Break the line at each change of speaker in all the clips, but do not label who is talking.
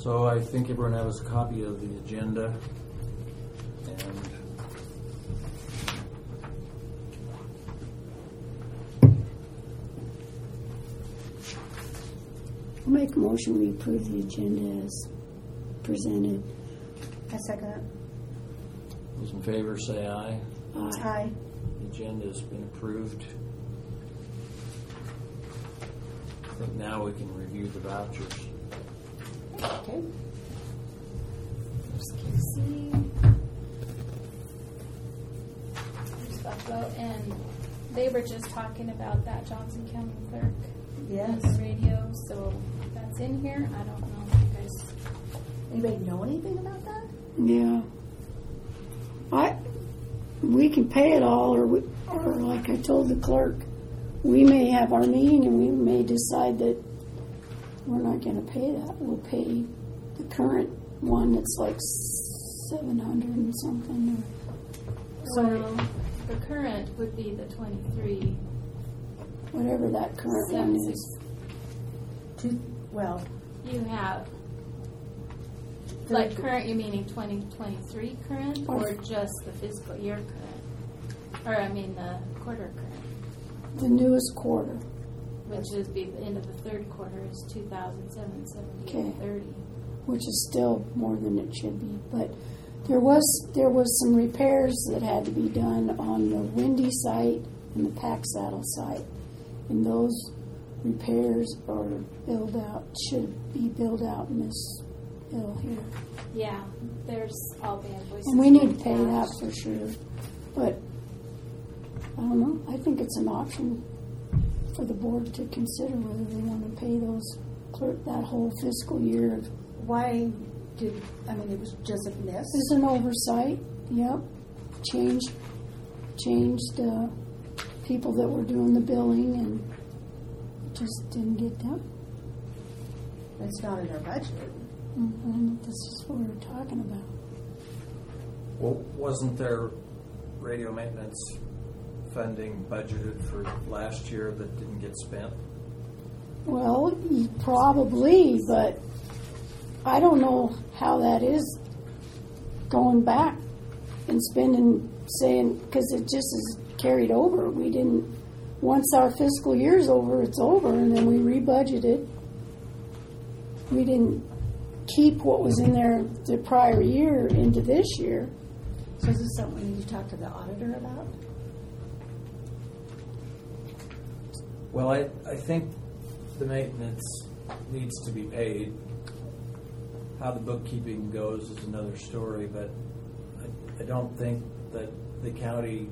So I think everyone has a copy of the agenda, and
I'll make a motion we approve the agenda as presented.
I second it.
those in favor say aye.
Aye.
The agenda has been approved. I think now we can review the vouchers.
Okay.
There's Casey. There's Buffalo, and they were just talking about that Johnson County clerk.
Yes.
On the radio, so that's in here. I don't know if you guys.
Anybody know anything about that?
Yeah. We can pay it all, or like I told the clerk, we may have our meeting and we may decide that we're not going to pay that. We'll pay the current one that's like $700 and something.
Well, the current would be the 23.
Whatever that current one is.
Well,
You have. Like current, you meaning 2023 current, or just the fiscal year current? Or I mean the quarter current,
The newest quarter.
which would be the end of the third quarter is 2,778.30.
Which is still more than it should be. But there was some repairs that had to be done on the Windy site and the Pack Saddle site. And those repairs are should be billed out in this bill here.
Yeah, there's all the invoices.
And we need to pay that for sure. But I don't know. I think it's an option for the board to consider whether they want to pay those that whole fiscal year.
why it was just a miss?
It's an oversight. Yep. Changed people that were doing the billing and just didn't get done.
It's not in our budget.
And this is what we were talking about.
Well, wasn't there radio maintenance funding budgeted for last year that didn't get spent?
Well, probably, but I don't know how that is going back and saying, because it just is carried over. We didn't, once our fiscal year's over, it's over, and then we rebudgeted. We didn't keep what was in there the prior year into this year.
So is this something we need to talk to the auditor about?
Well, I think the maintenance needs to be paid. How the bookkeeping goes is another story, but I don't think that the county,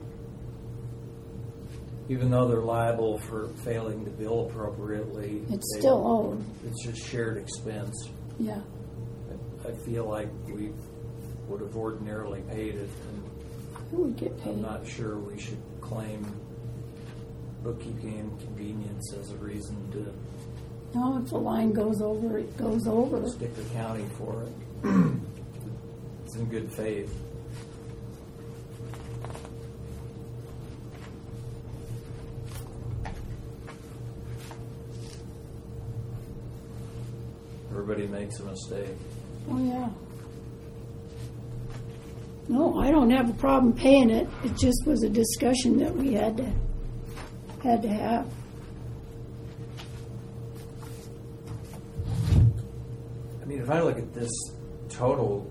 even though they're liable for failing to bill appropriately,
It's still owed.
It's just shared expense.
Yeah.
I feel like we would have ordinarily paid it, and
It would get paid.
I'm not sure we should claim bookkeeping inconvenience as a reason to
No, if the line goes over, it goes over.
stick the county for it. It's in good faith. Everybody makes a mistake.
Oh, yeah. No, I don't have a problem paying it. It just was a discussion that we had to have.
I mean, if I look at this total,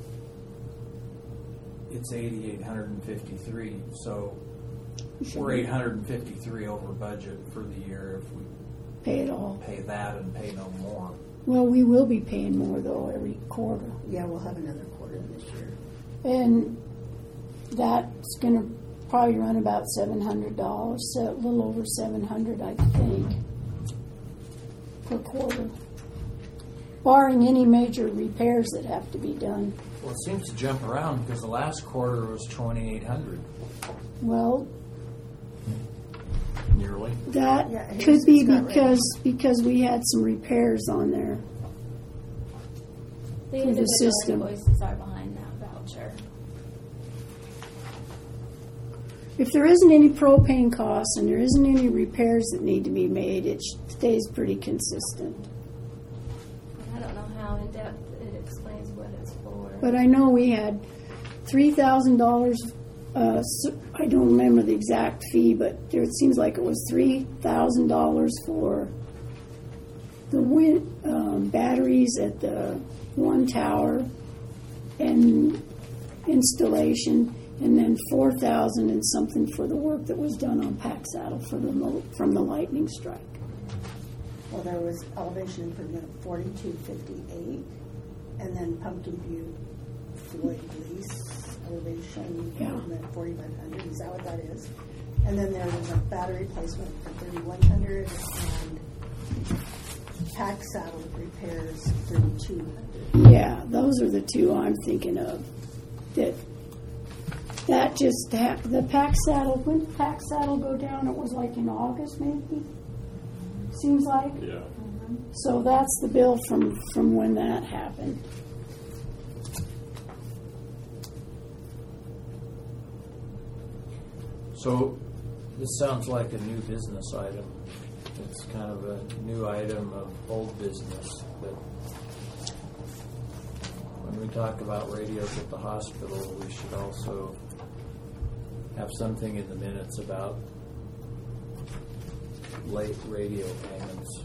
it's 8,853. So we're 853 over budget for the year if we
Pay it all.
pay that and pay no more.
Well, we will be paying more, though, every quarter.
Yeah, we'll have another quarter this year.
And that's going to probably run about $700, so a little over $700, I think, per quarter. Barring any major repairs that have to be done.
Well, it seems to jump around because the last quarter was 2,800
Well,
nearly.
that
Yeah,
could be
it's got
because we had some repairs on there.
The
For the
individual
system.
invoices are behind that voucher.
If there isn't any propane costs and there isn't any repairs that need to be made, it stays pretty consistent.
I don't know how in depth, it explains what it's for.
But I know we had $3,000. I don't remember the exact fee, but it seems like it was $3,000 for the wind batteries at the one tower and installation, and then $4,000 and something for the work that was done on Pack Saddle from the lightning strike.
Well, there was elevation improvement of 4258, and then Pumpkin View, Floyd Lease elevation improvement 4,500. Is that what that is? And then there was a battery replacement for 3,100 and Pack Saddle repairs 3,200.
Yeah, those are the two I'm thinking of. That just the Pack Saddle. When did Pack Saddle go down? It was like in August, maybe. Seems like.
Yeah.
So that's the bill from when that happened.
So this sounds like a new business item. It's kind of a new item of old business. But when we talk about radios at the hospital, we should also have something in the minutes about late radio payments.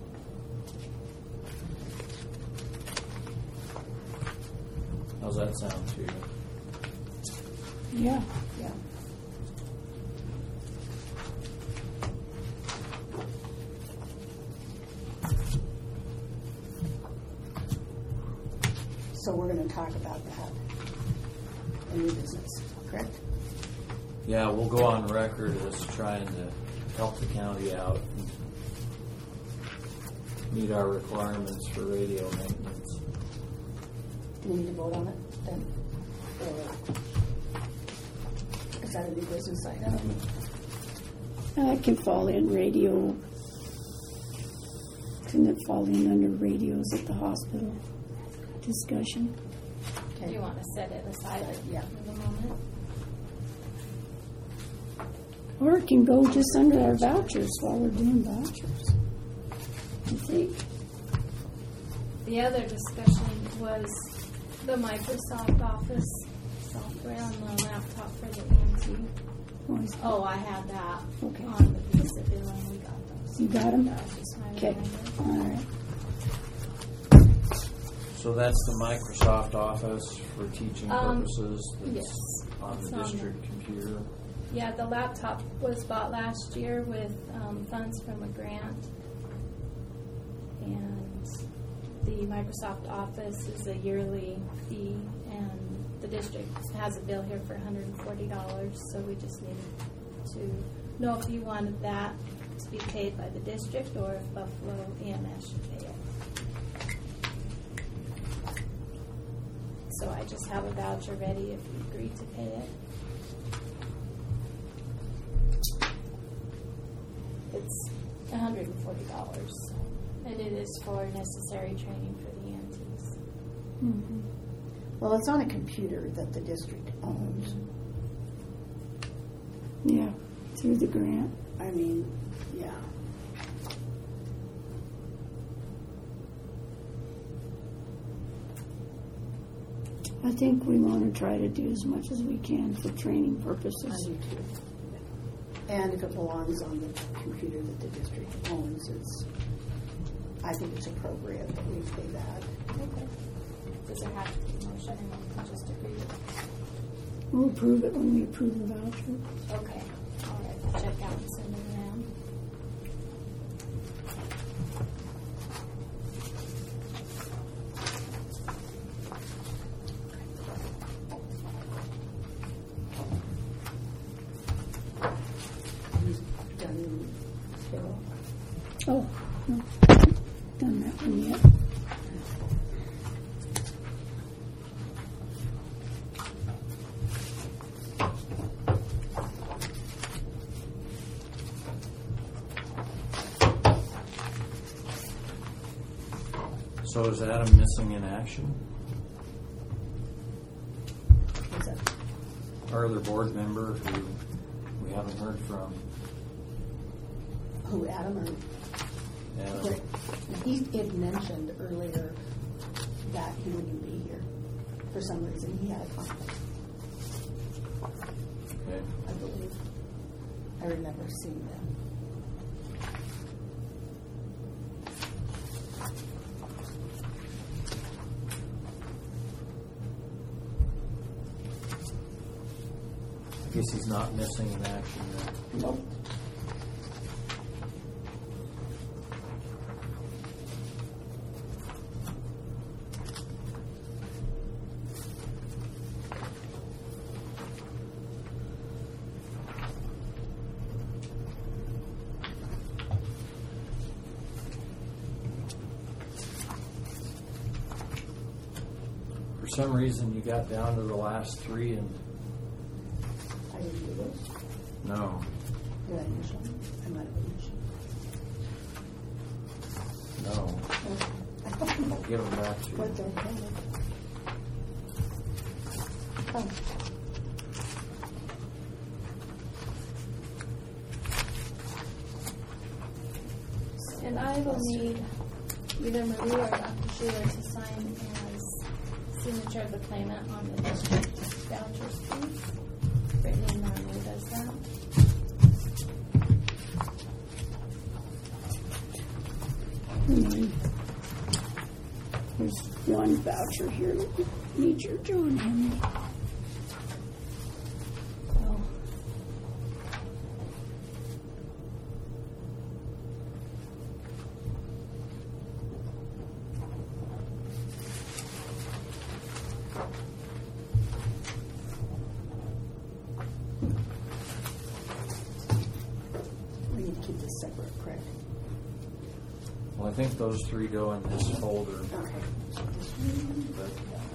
How's that sound to you?
Yeah.
Yeah. So we're going to talk about that in new business, correct?
Yeah, we'll go on record as trying to help the county out and meet our requirements for radio maintenance.
Do we need to vote on it then? Or is that a new business item?
It can fall in radio. Couldn't it fall in under radios at the hospital discussion?
Do you want to set it aside
Yeah.
for the moment?
Or it can go just under our vouchers while we're doing vouchers. I think.
The other discussion was the Microsoft Office software on the laptop for the EMT. Oh, I had that
Okay.
on the visa bill and we got those.
You got them?
That was just my
Okay.
reminder.
All right.
So that's the Microsoft Office for teaching purposes that's
yes.
on
It's
the
on
district computer.
Yeah, the laptop was bought last year with funds from a grant. And the Microsoft Office is a yearly fee, and the district has a bill here for $140, so we just needed to know if you wanted that to be paid by the district or if Buffalo EMS should pay it. So I just have a voucher ready if you agree to pay it. It's $140, and it is for necessary training for the EMTs.
Mm-hmm.
Well, it's on a computer that the district owns.
Yeah, through the grant.
I mean, yeah.
I think we want to try to do as much as we can for training purposes.
I do too. And if it belongs on the computer that the district owns, I think it's appropriate that we pay that.
Okay. Does there have to be a motion, and we can just agree?
We'll approve it when we approve the voucher.
Okay. All right. I'll check out and send it around.
He's done Hill.
Oh, no. Done that one yet.
So is Adam missing in action?
What's that?
Our other board member who we haven't heard from?
Who, Adam or?
Adam.
He had mentioned earlier that, he wouldn't be here. For some reason, he had a conflict,
Okay.
I believe. I remember seeing them.
I guess he's not missing in action then.
Nope.
For some reason, you got down to the last three and
I didn't do those.
no.
Did I initial them? I might have initialed.
No.
Okay.
I'll give them back to you.
What's okay? Oh.
And I will need either Marie or Dr. Schuler to sign as signature of the claimant on the district vouchers, please. Brittany normally does that.
There's one voucher here that needs your John Henry.
Oh.
We need to keep this separate, correct?
Well, I think those three go in this folder.
Okay.
But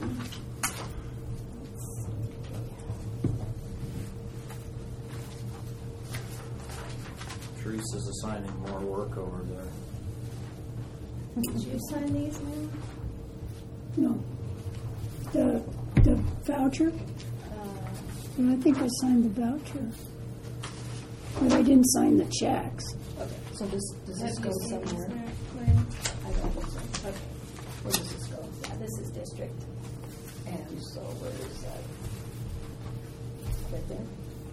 Teresa's assigning more work over there.
Did you sign these now?
No. The voucher? Well, I think I signed the voucher. But I didn't sign the checks.
Okay, so does this
Have
go
you seen this,
somewhere?
Mary?
I don't think so. Okay. Where does this go?
Yeah, this is district.
And so where is that? Right there?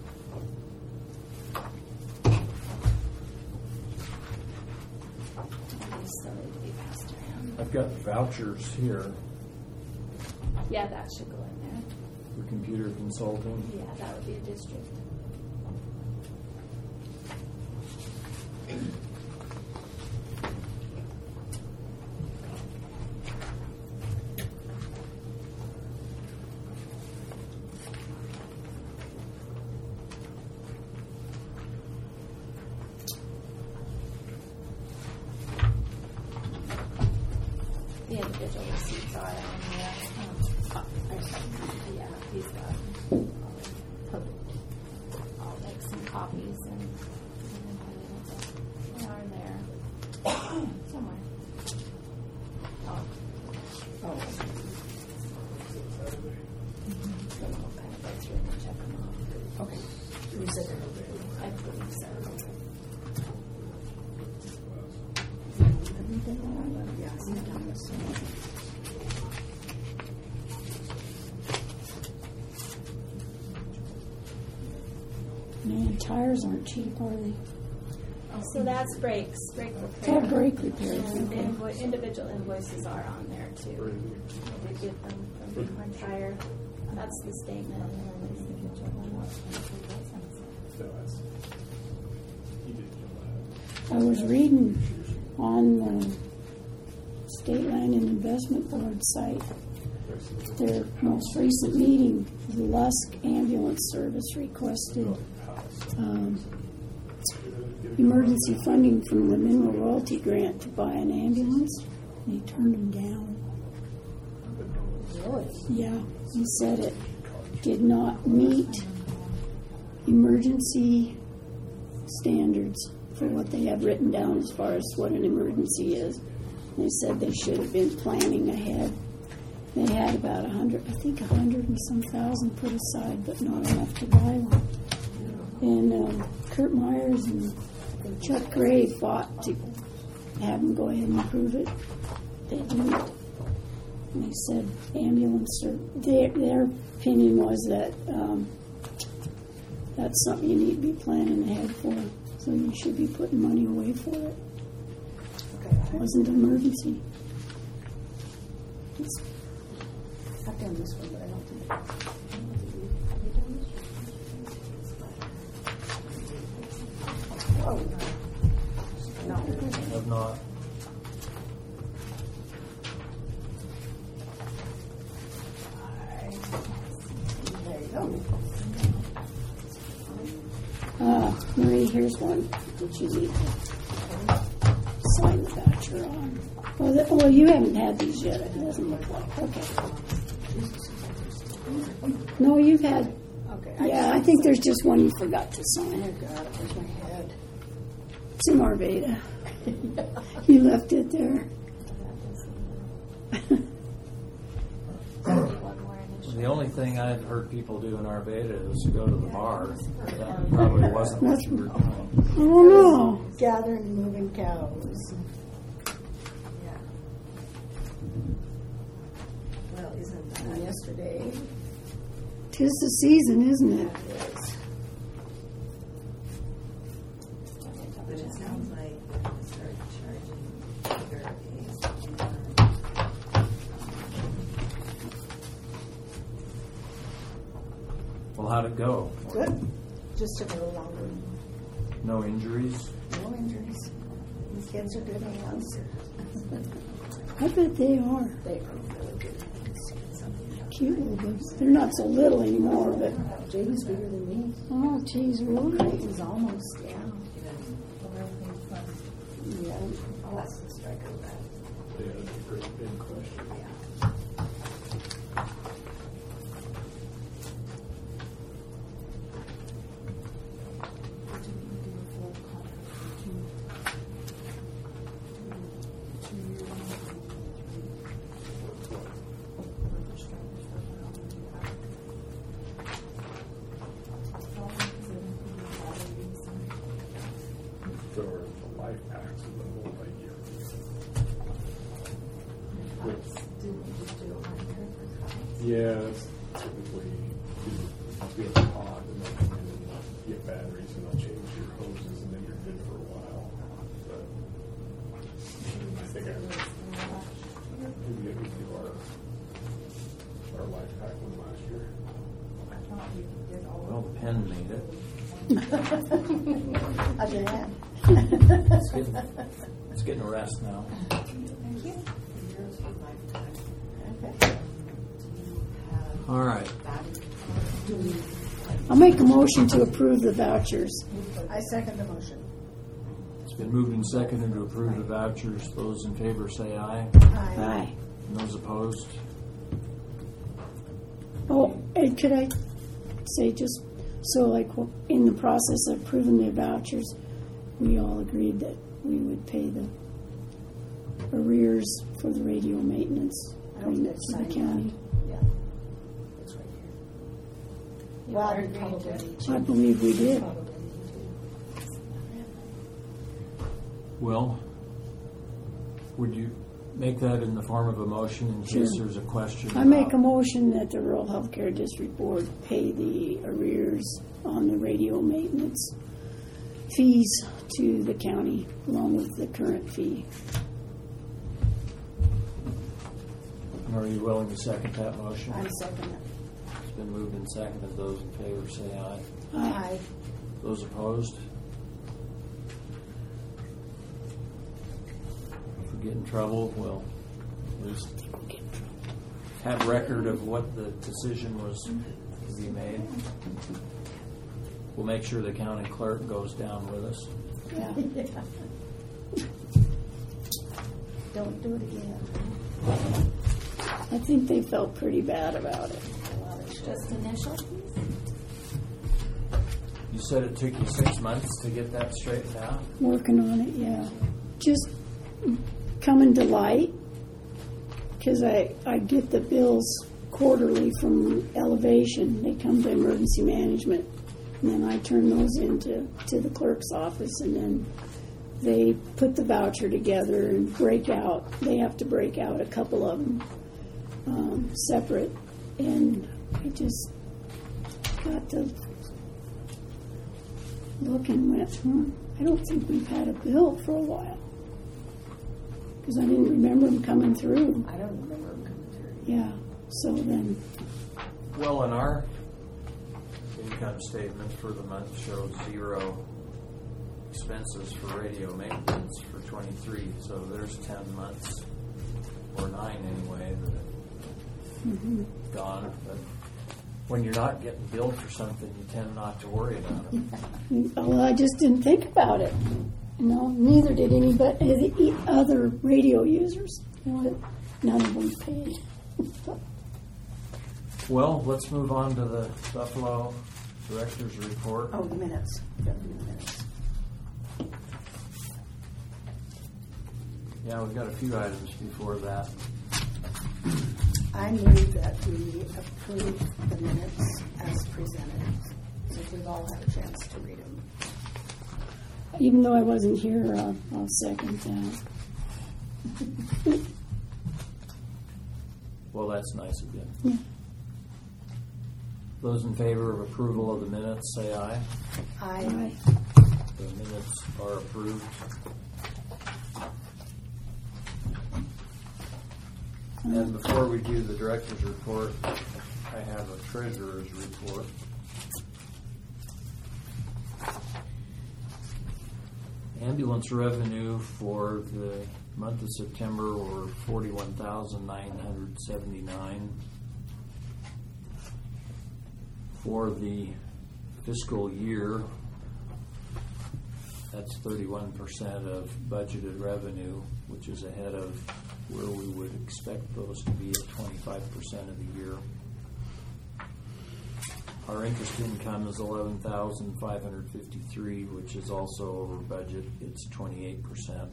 These still need to be passed around.
I've got vouchers here
Yeah, that should go in there.
for computer consulting.
Yeah, that would be a district. The individual receipts are on there. Yeah, he's got. I'll make some copies and they are there somewhere. Oh,
Oh,
then I'll kind of go through and check them off.
okay. You said they're over there.
I believe so.
Everything on it? Yeah, I see it on this one.
Man, tires aren't cheap, are they?
So that's brake repair.
Oh, brake repairs,
And the
okay.
individual invoices are on there too. We get them from Bighorn Tire. That's the statement and then the individual one.
I was reading on the State Land and Investment Board site, their most recent meeting, the Lusk Ambulance Service requested emergency funding from the mineral royalty grant to buy an ambulance. They turned them down.
Really?
Yeah, he said it did not meet emergency standards for what they have written down as far as what an emergency is. They said they should have been planning ahead. They had about 100 and some thousand put aside, but not enough to buy one. And Kurt Myers and Chuck Gray fought to have them go ahead and approve it. They didn't. And they said ambulance, or their opinion was that that's something you need to be planning ahead for. So you should be putting money away for it.
Okay.
It wasn't an emergency. It's,
I've done this one, but I don't think. Oh, no.
Have not.
There you go.
Marie, here's one that you need to sign the voucher on. Well, you haven't had these yet, it doesn't look like. Okay. No, you've had.
Okay.
Yeah, I think there's just one you forgot to sign.
Oh, God, where's my head?
It's in Arvada. You left it there.
One more initial.
The only thing I've heard people do in Arvada is to go to the bar. That probably wasn't what you were doing.
Oh, no.
Gathering and moving cows.
Yeah. Well, isn't
And
that
yesterday.
'Tis the season, isn't it?
But it sounds like they're going to start charging bigger fees.
Well, how'd it go?
Good. Just took a little longer.
No injuries?
No injuries. The kids are good hands.
I bet they are.
They are really good hands.
Cute little boys. They're not so little anymore, but
Jamie's bigger than me.
oh, geez, really?
He's almost, yeah. Yeah.
I'll ask the striker that.
Yeah, that's a great big question.
For the life packs of the multi-year.
Didn't we just do it 1 year for cows?
Yeah, that's typically you have a pod and they'll come in and get batteries and they'll change your hoses and then you're good for a while. But I think we do our life pack one last year.
Well, the pen made it.
Again.
It's getting a rest now.
Thank you. Yours for lifetime.
Okay.
Do you have
All right.
value?
I'll make a motion to approve the vouchers.
I second the motion.
It's been moved and seconded to approve the vouchers. Those in favor say aye.
Aye.
And those opposed?
Oh, and could I say just, so like in the process of approving the vouchers, we all agreed that we would pay the arrears for the radio maintenance
I don't
payment
think
to the
signed
county.
Yeah. It's right here.
You
Well,
are
we
agreeing
probably
to-
need to.
I believe we did.
Probably need to.
Well, would you make that in the form of a motion in case
Sure.
there's a question?
I make a
about-
motion that the Rural Healthcare District Board pay the arrears on the radio maintenance fees to the county along with the current fee.
Are you willing to second that motion?
I'm second it.
It's been moved and seconded. Those in favor say aye.
Aye.
Those opposed? If we get in trouble, we'll at least have record of what the decision was to be made. We'll make sure the county clerk goes down with us.
Yeah.
Don't do it again.
I think they felt pretty bad about it.
Just initial fees?
You said it took you 6 months to get that straightened out?
Working on it, yeah. Just coming to light, because I get the bills quarterly from Elevation. They come to emergency management, and then I turn those into the clerk's office, and then they put the voucher together and break out. They have to break out a couple of them them separate, and I just got to look and went, I don't think we've had a bill for a while. Because I didn't remember them coming through.
I don't remember them coming through.
Yeah, so then,
Well, in our income statement for the month shows 0 expenses for radio maintenance for 23. So there's 10 months, or 9 anyway, that have gone. But when you're not getting billed for something, you tend not to worry about it.
well, I just didn't think about it. Neither did any but the other radio users. None of them paid.
Well, let's move on to the Buffalo Director's Report.
Oh, the minutes. The minutes.
Yeah, we've got a few items before that.
I move that we approve the minutes as presented, since we've all had a chance to read them.
Even though I wasn't here, I'll second that.
Well, that's nice of you.
Yeah.
Those in favor of approval of the minutes, say aye.
Aye.
The minutes are approved. And before we do the director's report, I have a treasurer's report. Ambulance revenue for the month of September were $41,979. For the fiscal year, that's 31% of budgeted revenue, which is ahead of where we would expect those to be at 25% of the year. Our interest income is $11,553, which is also over budget. It's 28%.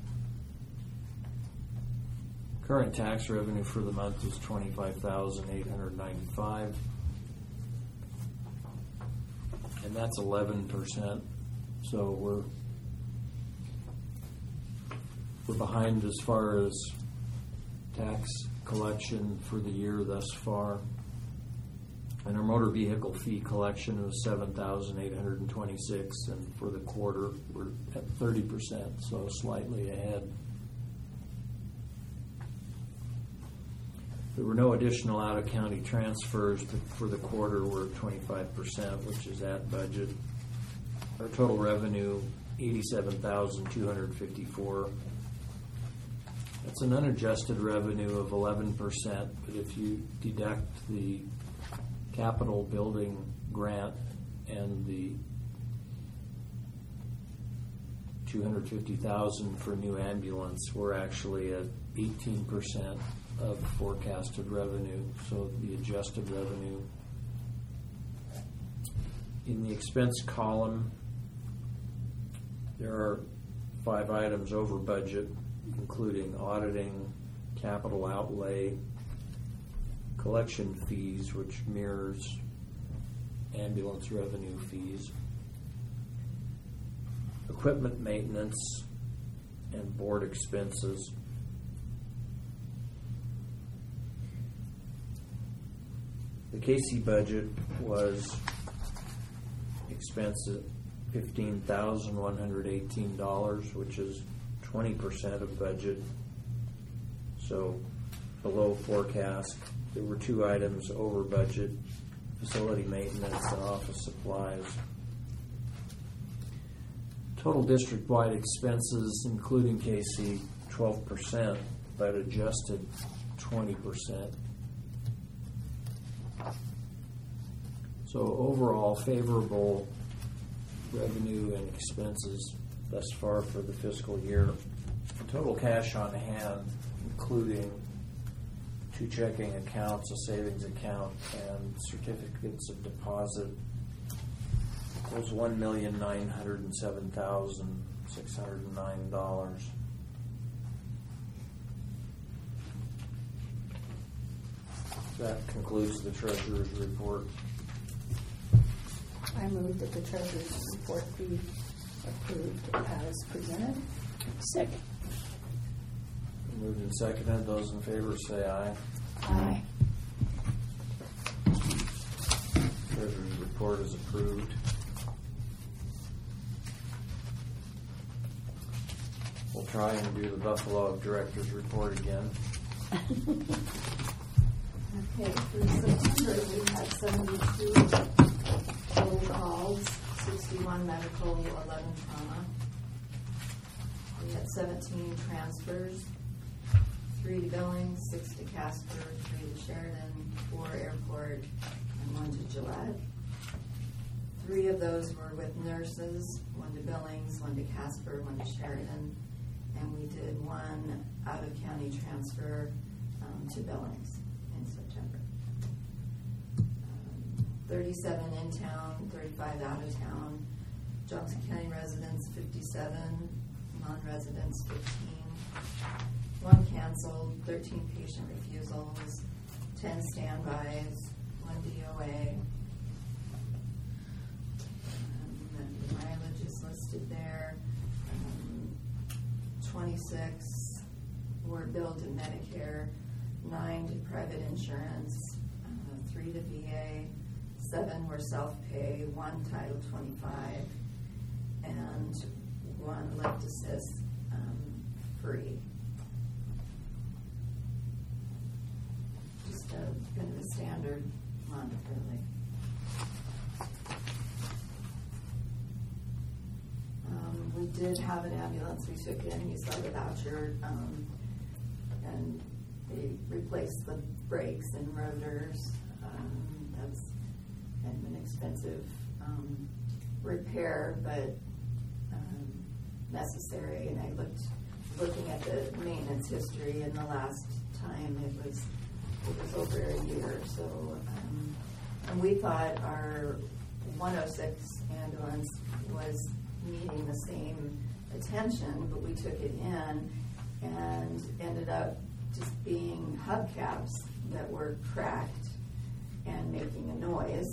Current tax revenue for the month is $25,895, and that's 11%. So we're behind as far as tax collection for the year thus far. And our motor vehicle fee collection was $7,826, and for the quarter we're at 30%, so slightly ahead. There were no additional out-of-county transfers, but for the quarter we're at 25%, which is at budget. Our total revenue, $87,254. That's an unadjusted revenue of 11%, but if you deduct the capital building grant and the $250,000 for new ambulance, we're actually at 18% of forecasted revenue, so the adjusted revenue. In the expense column, there are 5 items over budget, including auditing, capital outlay, collection fees, which mirrors ambulance revenue fees, equipment maintenance, and board expenses. The KC budget was expense at $15,118, which is 20% of budget, so below forecast. There were 2 items over budget: facility maintenance and office supplies. Total district-wide expenses, including KC, 12%, but adjusted 20%. So overall, favorable revenue and expenses thus far for the fiscal year. Total cash on hand, including 2 checking accounts, a savings account, and certificates of deposit, was $1,907,609. That concludes the treasurer's report.
I move that the treasurer's report be approved as presented.
Second.
Moved and seconded. Those in favor say aye.
Aye.
is approved. We'll try and do the Buffalo Director's Report again.
Okay, for September, we had 72 total calls, 61 medical, 11 trauma. We had 17 transfers, 3 to Billings, 6 to Casper, 3 to Sheridan, 4 airport, and 1 to Gillette. 3 of those were with nurses, 1 to Billings, 1 to Casper, 1 to Sheridan, and we did 1 out-of-county transfer to Billings in September. 37 in town, 35 out of town. Johnson County residents 57, non-residents 15. 1 canceled, 13 patient refusals, 10 standbys, 1 DOA. And the mileage is listed there. 26 were billed to Medicare, 9 to private insurance, 3 to VA, 7 were self-pay, 1 Title 25, and 1 left assist free. Just kind of a standard month, really. We did have an ambulance we took in. You saw the voucher, and they replaced the brakes and rotors. That's kind of an expensive repair, but necessary. And I looking at the maintenance history, and the last time it was over a year. So, and we thought our 106 ambulance was needing the same attention, but we took it in and ended up just being hubcaps that were cracked and making a noise.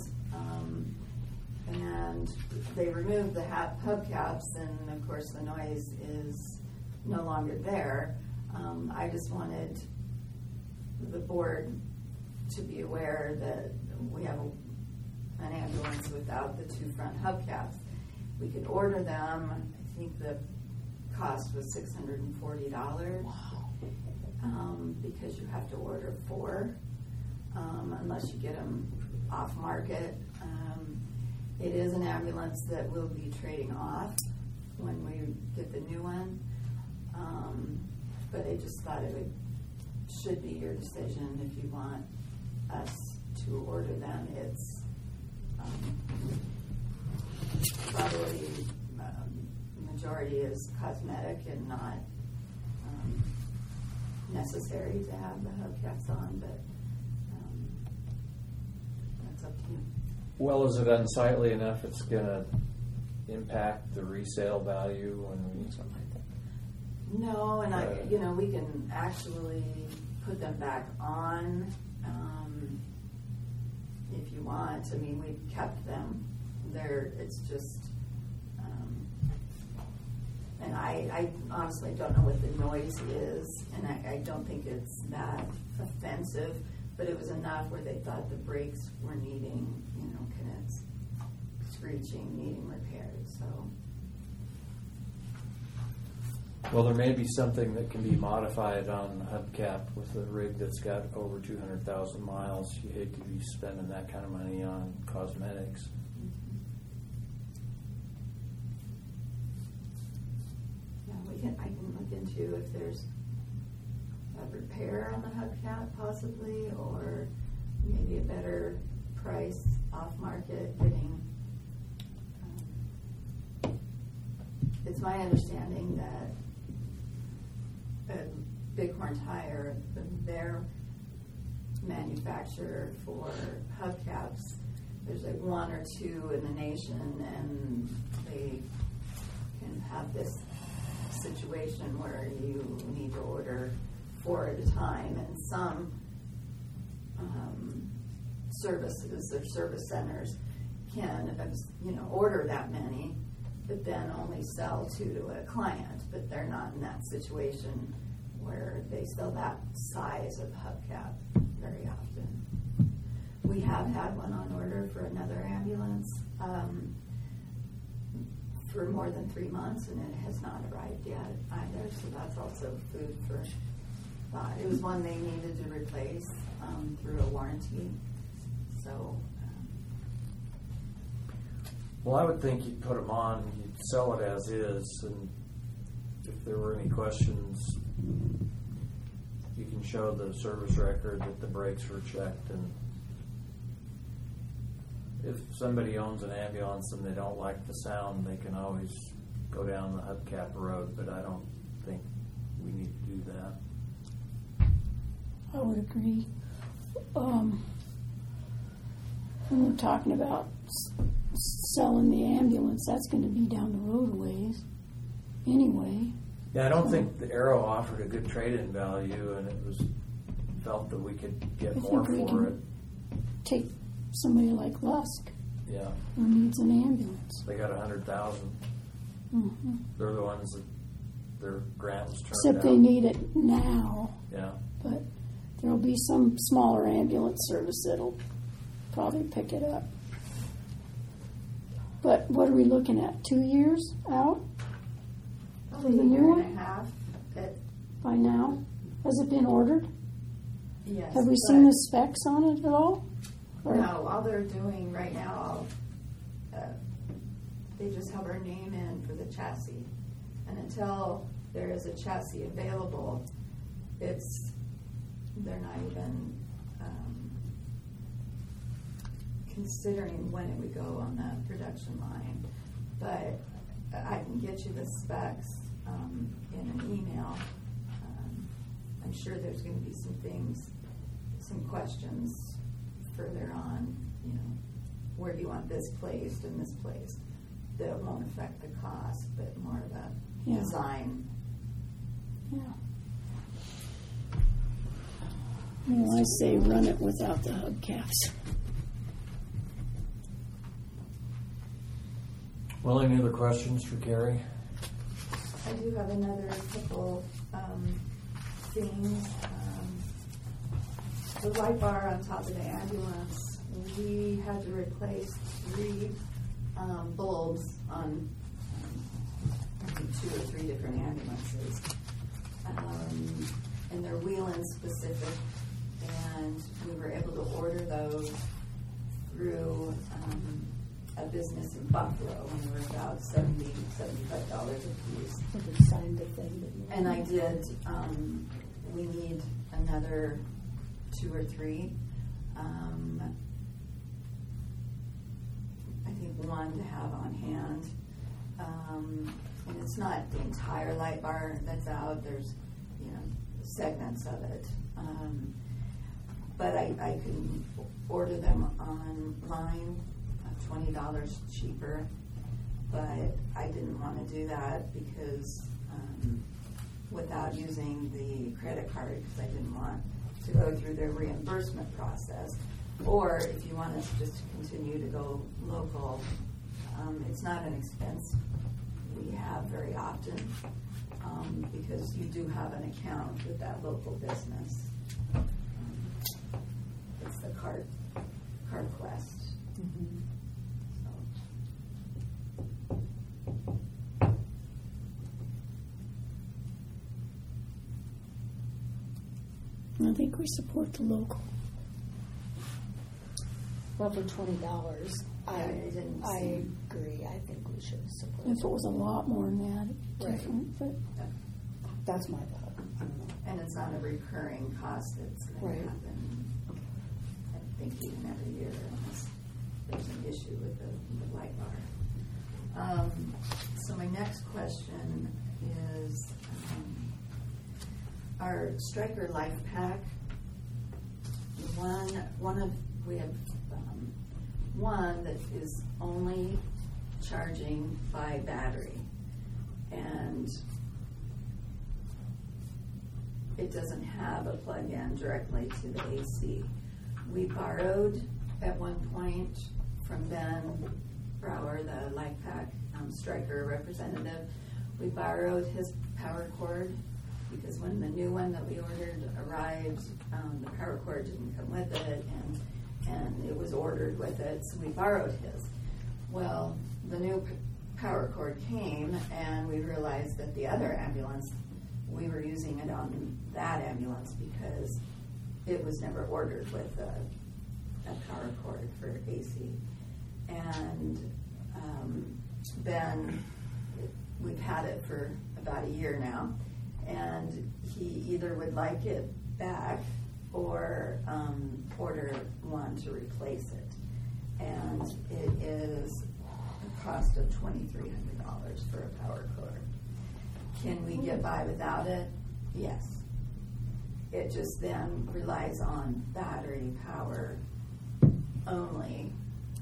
And they removed the hubcaps, and of course the noise is no longer there. I just wanted the board to be aware that we have an ambulance without the 2 front hubcaps. We could order them. I think the cost was $640. Wow. Because you have to order 4, unless you get them off market. It is an ambulance that we'll be trading off when we get the new one. But I just thought should be your decision if you want us to order them. It's probably the majority is cosmetic and not necessary to have the hubcaps on, but that's up to you.
Well, is it unsightly enough it's going to impact the resale value when we need something like that?
No, and we can actually put them back on if you want. I mean, we've kept them there. It's just, and I honestly don't know what the noise is, and I don't think it's that offensive, but it was enough where they thought the brakes were needing, kind of screeching, needing repaired. So.
Well, there may be something that can be modified on the hubcap with a rig that's got over 200,000 miles. You hate to be spending that kind of money on cosmetics.
Yeah, I can look into if there's a repair on the hubcap possibly, or maybe a better price off market getting. It's my understanding that Bighorn Tire, their manufacturer for hubcaps, there's like 1 or 2 in the nation, and they can have this situation where you need to order 4 at a time, and some services or service centers can order that many, but then only sell 2 to a client. But they're not in that situation where they sell that size of hubcap very often. We have had one on order for another ambulance for more than 3 months, and it has not arrived yet either. So that's also food for thought. It was one they needed to replace through a warranty. So.
Well, I would think you'd put them on, you'd sell it as is, and if there were any questions, you can show the service record that the brakes were checked. And if somebody owns an ambulance and they don't like the sound, they can always go down the hubcap road, but I don't think we need to do that.
I would agree. When we're talking about selling the ambulance, that's going to be down the road a ways anyway.
Yeah, I don't think the Arrow offered a good trade-in value, and it was felt that we could get
I
more
think we
for it.
can take somebody like Lusk
Yeah,
who needs an ambulance.
they got 100,000.
Mm-hmm.
They're the ones that their grant was turned
Except they
down.
need it now,
Yeah,
but there'll be some smaller ambulance service that'll probably pick it up. But what are we looking at? 2 years out for
Probably
the
a
new
year
one
and a half.
by now? Has it been ordered?
Yes.
Have we
but-
seen the specs on it at all? Or-
No, all they're doing right now, they just have our name in for the chassis. And until there is a chassis available, they're not even considering when it would go on the production line. But I can get you the specs in an email. I'm sure there's going to be some things, some questions further on, where do you want this placed and this placed, that won't affect the cost, but more of a
Yeah.
design.
Yeah. Well, I say run it without the hubcaps.
well, any other questions for Carrie?
I do have another couple things. The light bar on top of the ambulance, we had to replace 3 bulbs on I think 2 or 3 different ambulances. And they're Wheeling specific, and we were able to order those through a business in Buffalo, and they were about $75 a piece.
So they signed the thing that you.
And I did, we need another 2 or 3. I think 1 to have on hand. And it's not the entire light bar that's out, there's, segments of it. But I can order them online, $20 cheaper. But I didn't want to do that because without using the credit card, because I didn't want to go through their reimbursement process. Or if you want us just to continue to go local, it's not an expense we have very often because you do have an account with that local business. It's the CardQuest.
Mhm.
I think we support the local.
Well, for $20,
I didn't
I
see.
agree. I think we should support.
If it was a lot more than that, it'd be
Right.
different. But
That's my thought. I don't know.
And it's not a recurring cost that's going
Right.
to happen, I think, even every year unless there's an issue with the light bar. So my next question is our Stryker Life Pack. We have one that is only charging by battery, and it doesn't have a plug-in directly to the AC. We borrowed at one point from Ben Brower, the LifePack Stryker representative. We borrowed his power cord because when the new one that we ordered arrived, the power cord didn't come with it, and it was ordered with it, so we borrowed his. Well, the new power cord came, and we realized that the other ambulance, we were using it on that ambulance because it was never ordered with a power cord for AC. And Ben, we've had it for about a year now, and he either would like it back or order one to replace it. And it is a cost of $2,300 for a power cord. Can we get by without it? Yes. It just then relies on battery power only.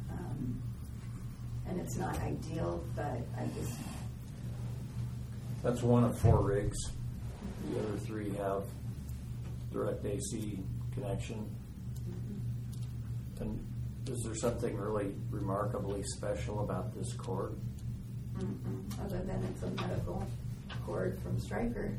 And it's not ideal, but I just...
That's one of 4 rigs. The other 3 have direct AC connection. And is there something really remarkably special about this cord?
Other than it's a medical cord from Stryker.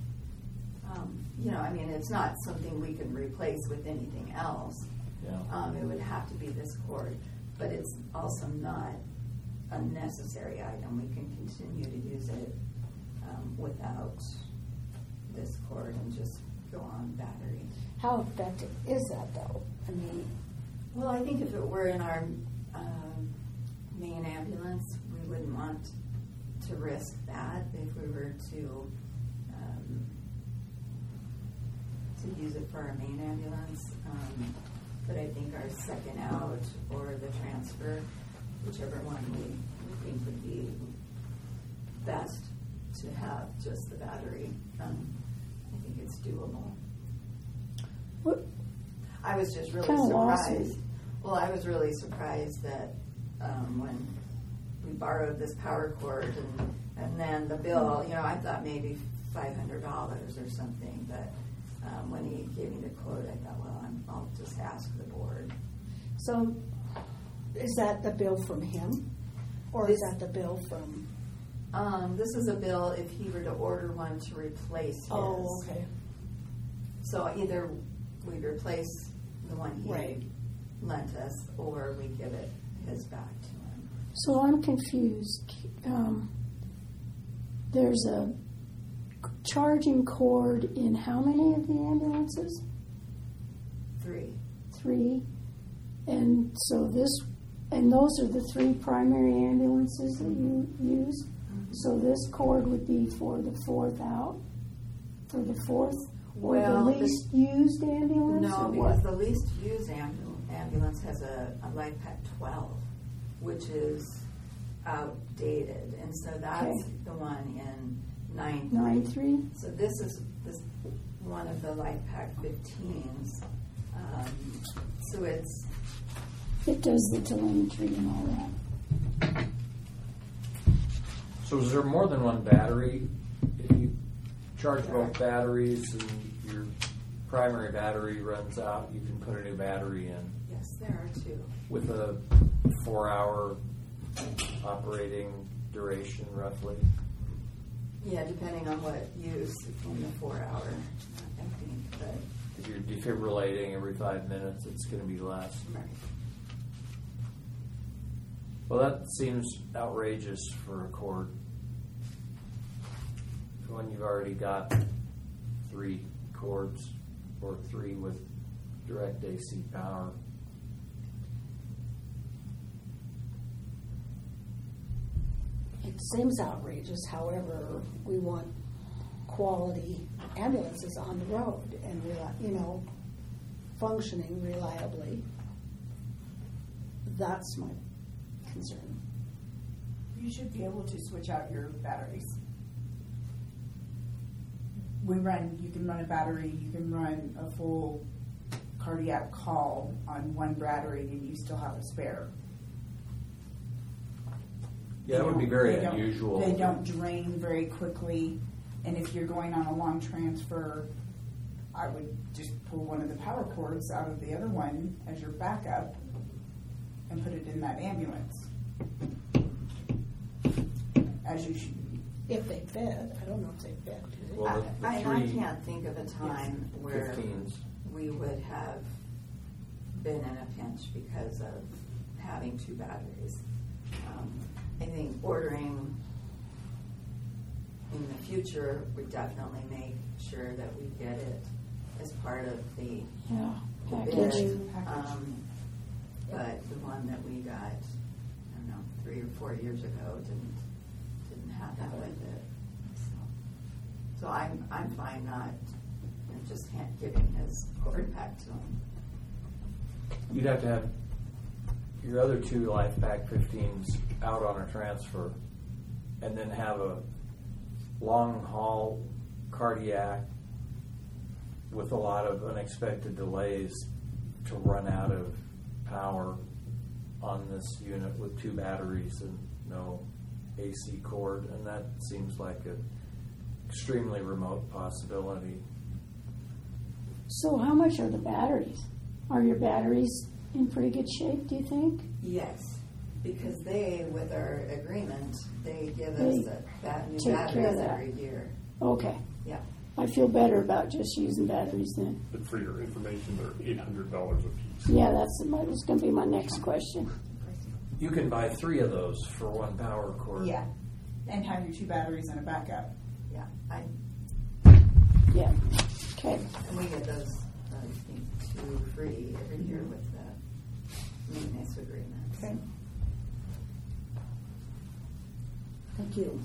I mean, it's not something we can replace with anything else.
Yeah.
It would have to be this cord, but it's also not a necessary item. We can continue to use it without this cord and just go on battery.
How effective is that, though? I mean,
well, I think if it were in our main ambulance, we wouldn't want to risk that if we were to use it for our main ambulance. But I think our second out or the transfer, whichever one we think would be best to have just the battery. I think it's doable.
what,
I was just really
Kinda lost
surprised.
me.
Well, I was really surprised that when we borrowed this power cord and then the bill, I thought maybe $500 or something, but when he gave me the quote, I thought, well, I'll just ask the board.
So is that the bill from him? Or is that the bill from?
This is a bill if he were to order one to replace his.
Oh, okay.
So either we replace the one he
Right.
lent us, or we give it his back to him.
so I'm confused. There's a charging cord in how many of the ambulances?
3.
3. And so those are the 3 primary ambulances that you use. So this cord would be for the 4th out, for the 4th, or
Well,
the least used ambulance,
No,
or
because
what?
the least used ambulance has a LifePak 12, which is outdated, and so that's
Okay.
the one in 9.3.
9.3.
So this is one of the LifePak 15s. So it's
It does the telemetry and all that.
So is there more than one battery? If you charge both batteries and your primary battery runs out, you can put a new battery in
yes, there are 2.
with a 4-hour operating duration, roughly.
Yeah, depending on what use in the 4-hour, I think, but
If you're defibrillating every 5 minutes, it's going to be less.
right.
Well, that seems outrageous for a cord. When you've already got 3 cords, or 3 with direct AC power.
It seems outrageous, however, we want quality ambulances on the road and, functioning reliably. That's my concern.
You should be able to switch out your batteries. You can run a battery, you can run a full cardiac call on one battery and you still have a spare.
Yeah, that would be very
They don't-
unusual.
They don't drain very quickly, and if you're going on a long transfer, I would just pull one of the power cords out of the other one as your backup and put it in that ambulance. As you should.
If they fit, I don't know if they fit, do they?
Well,
I
the 3
can't think of a time where
15s.
we would have been in a pinch because of having 2 batteries. I think ordering in the future would definitely make sure that we get it as part of the
package.
bid. But the one that we got, I don't know, 3 or 4 years ago didn't have that with it. So I'm fine not just giving his cord back to him.
You'd have to have your other 2 Life Pack 15s out on a transfer, and then have a long haul cardiac with a lot of unexpected delays to run out of power on this unit with 2 batteries and no AC cord, and that seems like an extremely remote possibility.
So how much are the batteries? Are your batteries in pretty good shape, do you think?
Yes, because they, with our agreement, they give us new
take care of
batteries
that.
every year.
Okay.
Yeah.
I feel better about just using batteries then.
But for your information, they're $800 a piece.
Yeah, that's going to be my next question.
You can buy 3 of those for 1 power cord.
Yeah, and have your 2 batteries and a backup.
Yeah.
Yeah. Okay.
And we get those, I think, 2 free every year with the maintenance agreement.
Okay.
Thank you.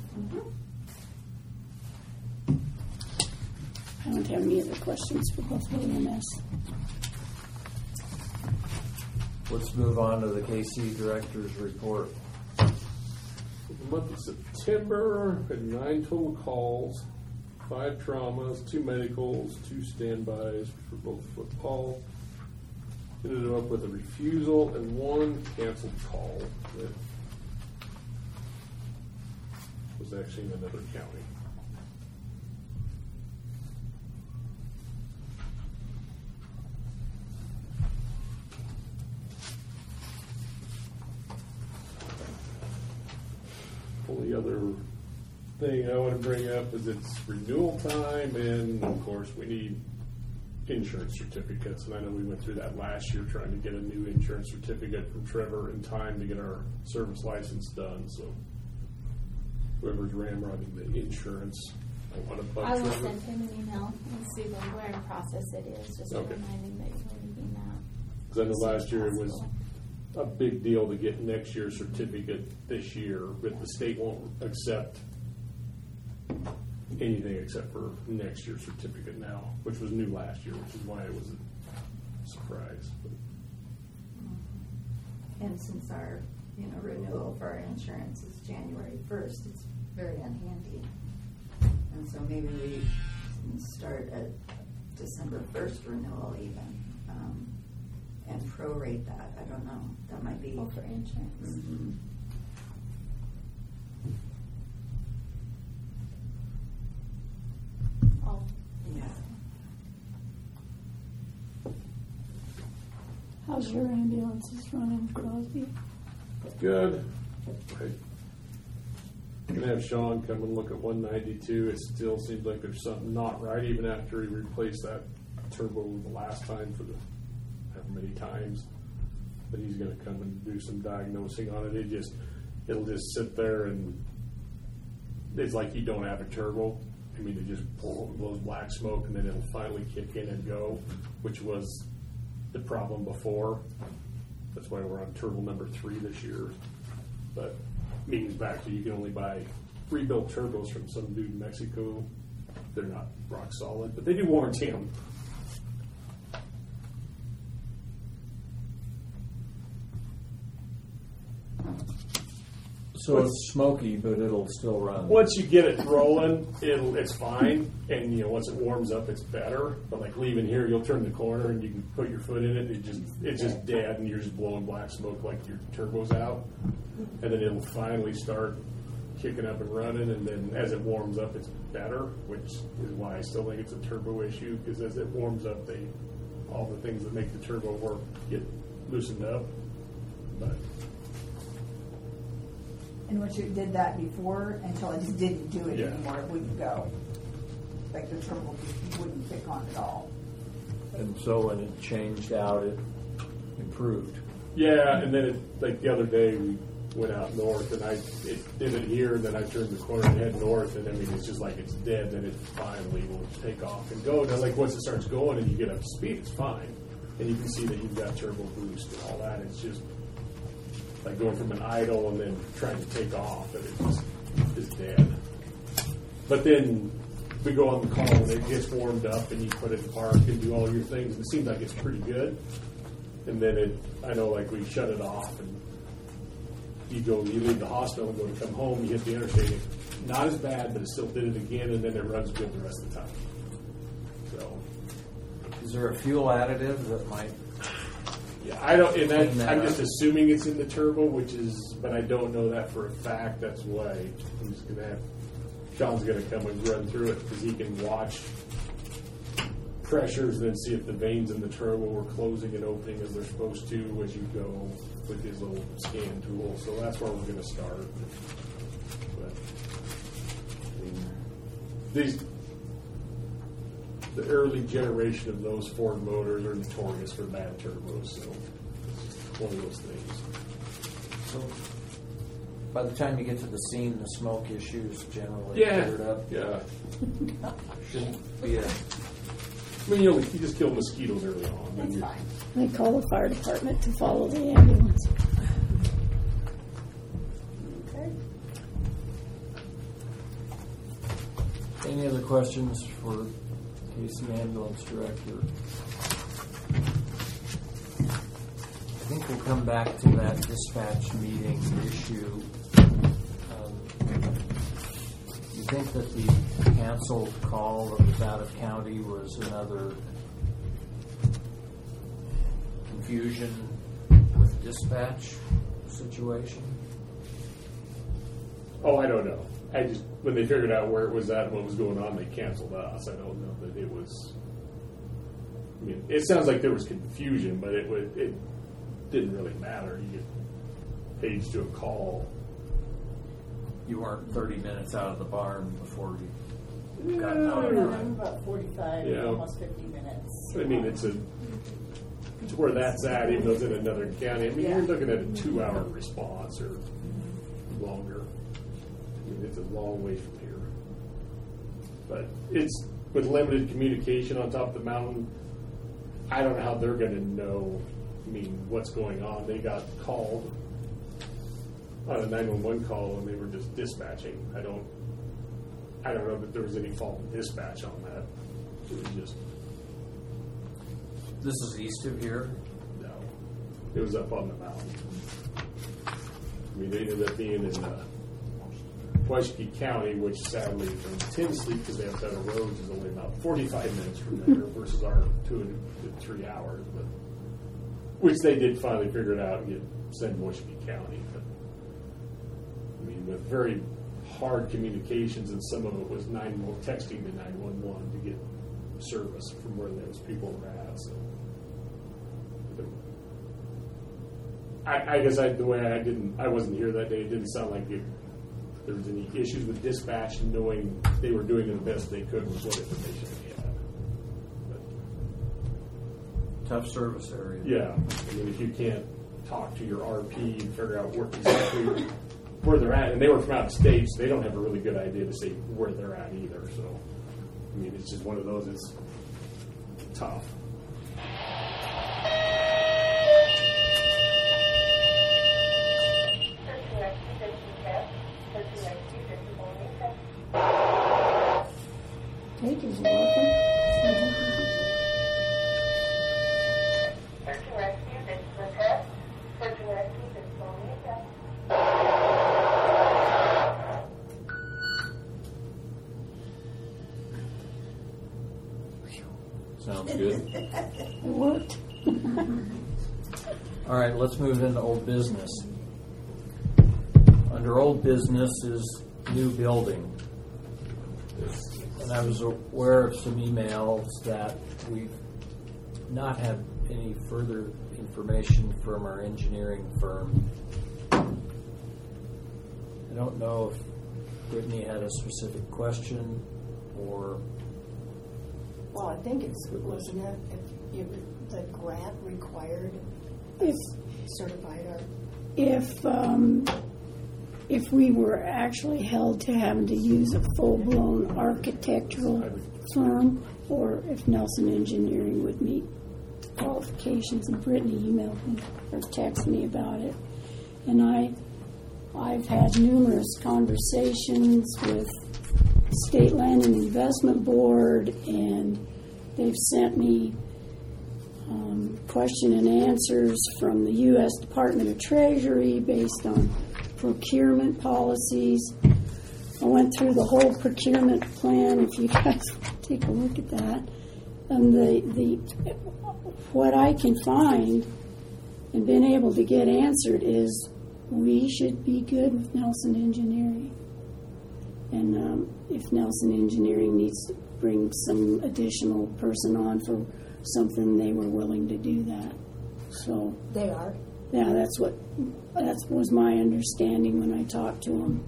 I don't have any other questions for both AMS.
Let's move on to the KC Director's Report.
For the month of September, we had 9 total calls, 5 traumas, 2 medicals, 2 standbys for both football. Ended up with a refusal and 1 canceled call that was actually in another county. Only other thing I want to bring up is it's renewal time, and of course we need insurance certificates. And I know we went through that last year trying to get a new insurance certificate from Trevor in time to get our service license done. So whoever's ramrodding the insurance, I want to bug
I will
Trevor.
send him an email and see where in process it is, just
Okay.
reminding that you're leaving that.
Because I know
as soon
last
as
year it was
possible.
a big deal to get next year's certificate this year, but the state won't accept anything except for next year's certificate now, which was new last year, which is why it was a surprise.
And since our renewal for our insurance is January 1st, it's very unhandy. And so maybe we can start at December 1st renewal even, and prorate that. I don't know. That might be.
Oh, for insurance.
Mm-hmm.
Oh,
Yeah.
How's your ambulances running, Crosby?
Good. I'm going to have Sean come and look at 192. It still seems like there's something not right, even after he replaced that turbo the last time for the however many times. But he's going to come and do some diagnosing on it. It'll just sit there, and it's like you don't have a turbo. I mean, it just blows black smoke, and then it'll finally kick in and go, which was the problem before. That's why we're on turbo number 3 this year. But means back to you can only buy rebuilt turbos from some dude in Mexico. They're not rock solid, but they do warranty them.
So it's smoky, but it'll still run.
Once you get it rolling, it's fine, and once it warms up, it's better. But like leaving here, you'll turn the corner and you can put your foot in it. It's just dead, and you're just blowing black smoke like your turbo's out. And then it'll finally start kicking up and running, and then as it warms up, it's better, which is why I still think it's a turbo issue. Because as it warms up, all the things that make the turbo work get loosened up. But
And once you did that before, until it just didn't do it
Yeah.
anymore, it wouldn't go. Like the turbo just wouldn't kick on at all.
And so when it changed out, it improved.
Yeah, and then like the other day we went out north, and it did it here, and then I turned the corner and head north, and I mean it's just like it's dead. Then it finally will take off and go. Now, like once it starts going and you get up to speed, it's fine, and you can see that you've got turbo boost and all that. It's just like going from an idle and then trying to take off, and it just is dead. But then we go on the call and it gets warmed up, and you put it in park and do all your things, and it seems like it's pretty good. And then I know like we shut it off, and you leave the hospital and go to come home, you hit the interstate. Not as bad, but it still did it again, and then it runs good the rest of the time. So,
Is there a fuel additive that might?
yeah, I don't. And
Clean that
I'm
up.
just assuming it's in the turbo, but I don't know that for a fact. That's why I'm just gonna have Sean's gonna come and run through it because he can watch pressures and then see if the veins in the turbo are closing and opening as they're supposed to as you go with his little scan tool. So that's where we're gonna start. But I mean, the early generation of those Ford motors are notorious for bad turbos, so it's one of those things.
So by the time you get to the scene, the smoke issues generally
Yeah,
cleared up.
yeah.
Shouldn't be a.
I mean, you just kill mosquitoes early on.
That's fine.
They call the fire department to follow the ambulance.
Okay.
Any other questions for Casey Ambulance Director? I think we'll come back to that dispatch meeting issue. You think that the canceled call that was out of county was another confusion with dispatch situation?
Oh, I don't know. I just, when they figured out where it was at and what was going on, they canceled us. I don't know that it was, I mean, it sounds like there was confusion, but it didn't really matter. You get paged to a call.
You weren't 30 minutes out of the barn before you got
Yeah.
notified.
About 45,
Yeah.
almost 50 minutes.
I mean, it's where that's at, even though it's in another county. I mean,
Yeah.
you're looking at a 2-hour response or longer. I mean, it's a long way from here. But it's with limited communication on top of the mountain. I don't know how they're going to know. I mean, what's going on? They got called on a 911 call and they were just dispatching. I don't know that there was any fault in dispatch on that. It was just.
This is east of here.
No, it was up on the mountain. I mean, they ended up being in Washakie County, which sadly from Tinsley, because they have better roads, is only about 45 minutes from there versus our 2 to 3 hours. But which they did finally figure it out and send Washakie County. But I mean, with very hard communications, and some of it was texting to 911 to get service from where those people were at. So. I guess the way I wasn't here that day. It didn't sound like there was any issues with dispatch, knowing they were doing the best they could with what information they had. But,
Tough service area.
yeah, I mean, if you can't talk to your RP and figure out exactly where they're at, and they were from out of state, so they don't have a really good idea to say where they're at either. So, I mean, it's just one of those. It's tough.
Takers are welcome.
Sounds good.
It worked.
All right, let's move into old business. Under old business is new building. And I was aware of some emails that we've not had any further information from our engineering firm. I don't know if Brittany had a specific question or...
Well, I think wasn't it, if the grant required certified art.
If we were actually held to having to use a full-blown architectural firm, or if Nelson Engineering would meet qualifications, and Brittany emailed me or texted me about it, and I've had numerous conversations with State Land and Investment Board, and they've sent me question and answers from the U.S. Department of Treasury based on procurement policies. I went through the whole procurement plan, if you guys want to take a look at that. And what I can find and been able to get answered is we should be good with Nelson Engineering. And if Nelson Engineering needs to bring some additional person on for something, they were willing to do that. So
They are.
yeah, that was my understanding when I talked to them.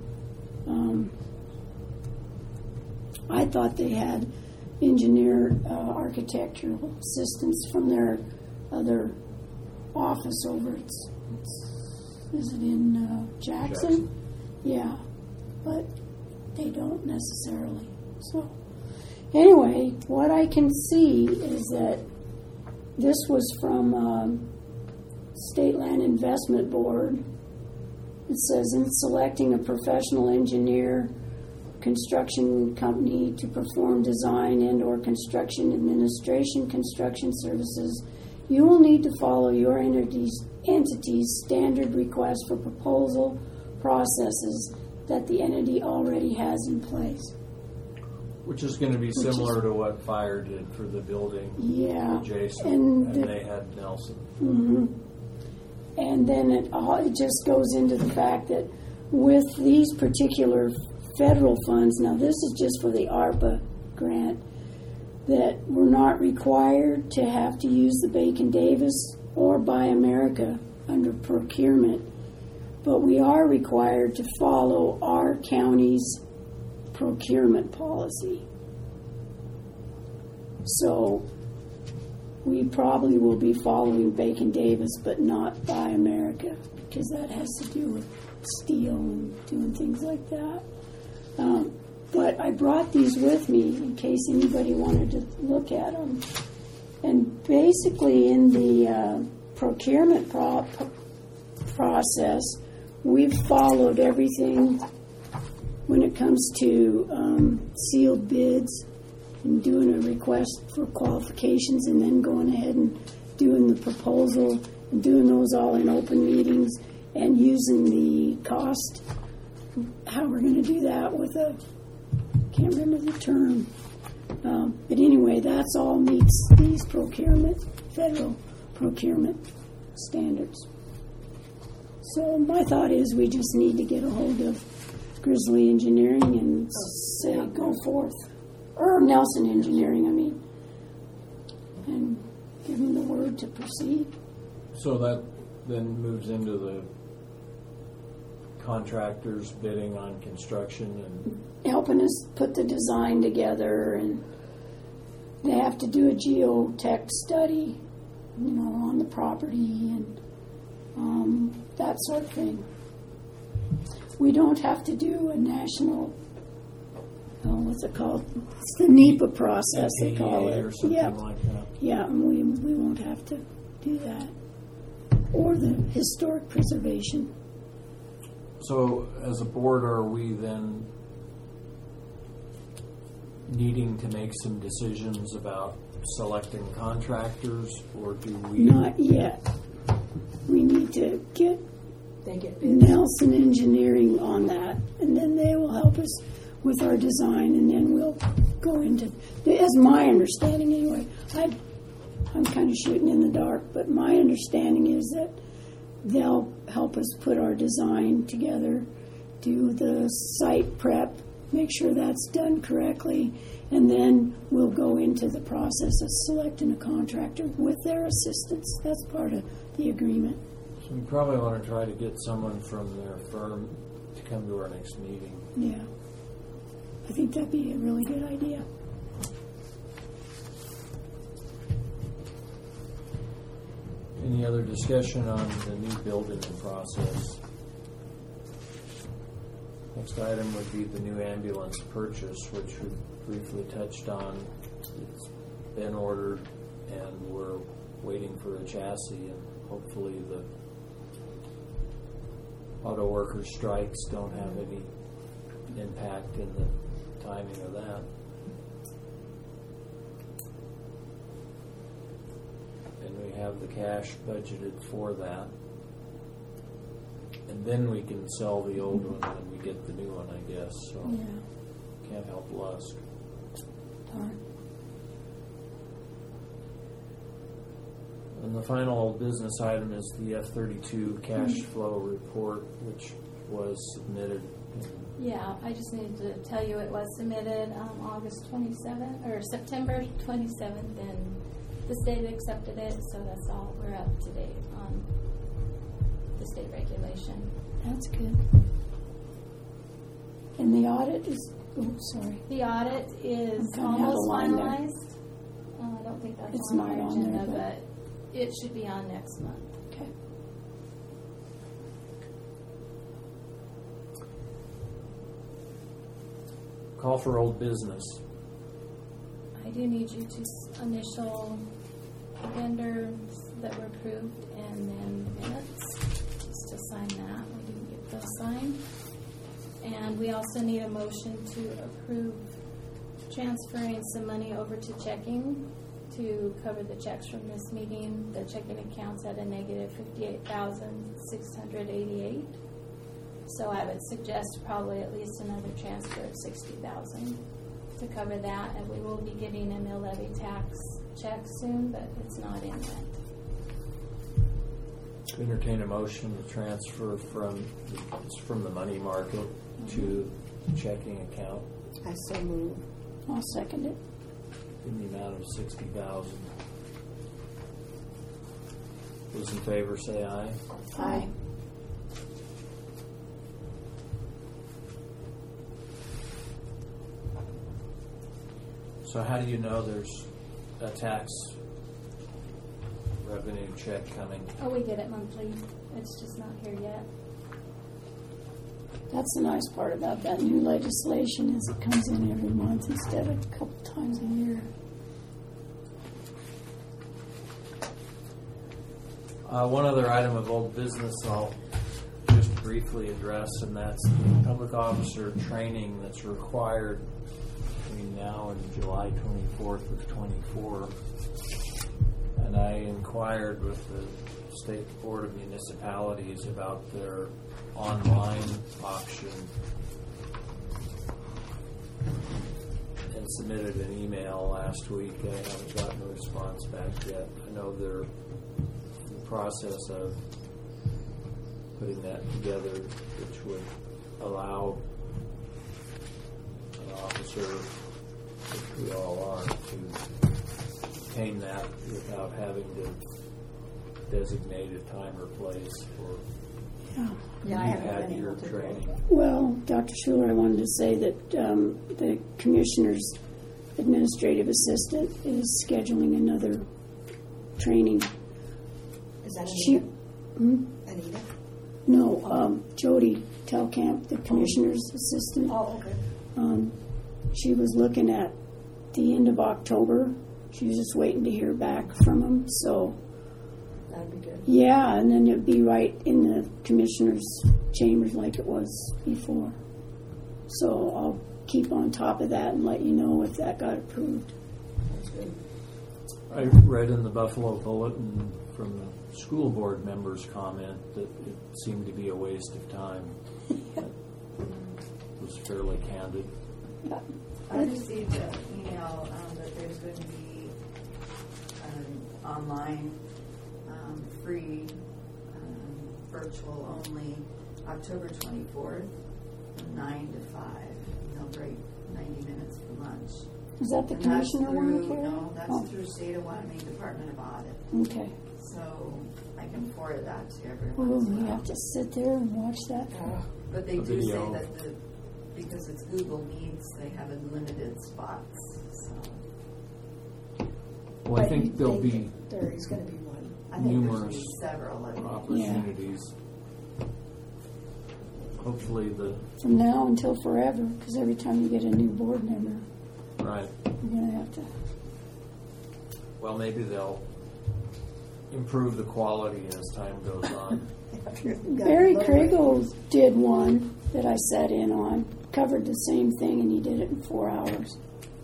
I thought they had architectural assistants from their other office over is it in Jackson? Yeah, but they don't necessarily. So anyway, what I can see is that this was from State Land Investment Board. It says, in selecting a professional engineer, construction company to perform design and or construction administration construction services, you will need to follow your entity's standard request for proposal processes that the entity already has in place.
Which is going to be similar to what Fire did for the building adjacent, and they had Nelson.
Mm-hmm. And then it just goes into the fact that with these particular federal funds, now this is just for the ARPA grant, that we're not required to have to use the Bacon Davis or Buy America under procurement, but we are required to follow our county's procurement policy. So we probably will be following Bacon Davis, but not Buy America, because that has to do with steel and doing things like that. But I brought these with me in case anybody wanted to look at them. And basically in the procurement process, we've followed everything when it comes to sealed bids and doing a request for qualifications and then going ahead and doing the proposal and doing those all in open meetings and using the cost, how we're going to do that with can't remember the term. But anyway, that's all meets these federal procurement standards. So my thought is we just need to get a hold of Grizzly Engineering and say go forth. Or Nelson Engineering, I mean. And give them the word to proceed.
So that then moves into the contractors bidding on construction and
helping us put the design together, and they have to do a geotech study, on the property and that sort of thing. We don't have to do a national, what's it called? It's the NEPA process, they call it.
Or something like that.
Yeah, and we won't have to do that. Or the historic preservation.
So as a board, are we then needing to make some decisions about selecting contractors, or do we?
Not yet. We need to get Nelson Engineering on that, and then they will help us with our design, and then we'll go into, as my understanding anyway, I'm kind of shooting in the dark, but my understanding is that they'll help us put our design together, do the site prep, make sure that's done correctly, and then we'll go into the process of selecting a contractor with their assistance. That's part of the agreement.
So we probably want to try to get someone from their firm to come to our next meeting.
Yeah. I think that'd be a really good idea.
Any other discussion on the new building process? Next item would be the new ambulance purchase, which we briefly touched on. It's been ordered, and we're waiting for a chassis, and hopefully the auto workers' strikes don't have any impact in the timing of that. And we have the cash budgeted for that. And then we can sell the old one when we get the new one, I guess. So
Yeah.
can't help lust.
Darn.
And the final business item is the F-32 cash flow report, which was submitted.
Yeah, I just needed to tell you it was submitted August 27th, or September 27th, and the state accepted it, so that's all. We're up to date on the state regulation.
That's good. And the audit is, oh, sorry.
The audit is
I'm kinda out of
almost
line there.
finalized. I don't think that's
It's
on
not
our
on
agenda,
there,
but it should be on next month.
Okay.
Call for old business.
I do need you to initial the vendors that were approved and then minutes, just to sign that. We didn't get those signed. And we also need a motion to approve transferring some money over to checking to cover the checks from this meeting. The checking account's at a negative $58,688. So I would suggest probably at least another transfer of $60,000 to cover that. And we will be getting a mill levy tax check soon, but it's not in yet.
Entertain a motion to transfer from the money market to checking account
I so move.
I'll second it.
in the amount of $60,000. Those in favor say aye.
Aye.
So how do you know there's a tax revenue check coming?
Oh, we get it monthly. It's just not here yet.
That's the nice part about that new legislation is it comes in every month instead of a couple times a year.
One other item of old business I'll just briefly address, and that's the public officer training that's required between now and July 24th of 24. And I inquired with the State Board of Municipalities about their online option and submitted an email last week. I haven't gotten a response back yet. I know they're in the process of putting that together, which would allow an officer, which we all are, to obtain that without having to designate a time or place for
Yeah, I
you
haven't
had
been
your
able to
training.
Well, Dr. Schuler, I wanted to say that the commissioner's administrative assistant is scheduling another training.
Is that
She,
Anita? Anita?
no, Jody Telkamp, the commissioner's assistant.
Oh, okay.
She was looking at the end of October. She was just waiting to hear back from him. So,
That'd be good.
yeah, and then it'd be right in the commissioner's chambers like it was before. So I'll keep on top of that and let you know if that got approved.
That's good.
I read in the Buffalo Bulletin from the school board members' comment that it seemed to be a waste of time. That was fairly candid.
I received an email that there's going to be online, free, virtual only, October 24th, from 9 to 5. They'll break 90 minutes for lunch.
Is that the
And that's
commissioner one,
through-
Carrie?
No, that's
Oh,
through State of Wyoming Department of Audit.
okay.
So I can forward that to
Oh,
everyone as
we
well.
have to sit there and watch that.
But they
A
do say
video.
that because it's Google Meets, they have limited spots. So
Well, I think there'll be,
There is going to be one.
I think there should
numerous
be several of these.
opportunities. Hopefully
From now until forever, because every time you get a new board member,
right.
you're going to have to.
Well, maybe they'll improve the quality as time goes on.
Barry Kriegel did one that I sat in on, covered the same thing, and he did it in 4 hours.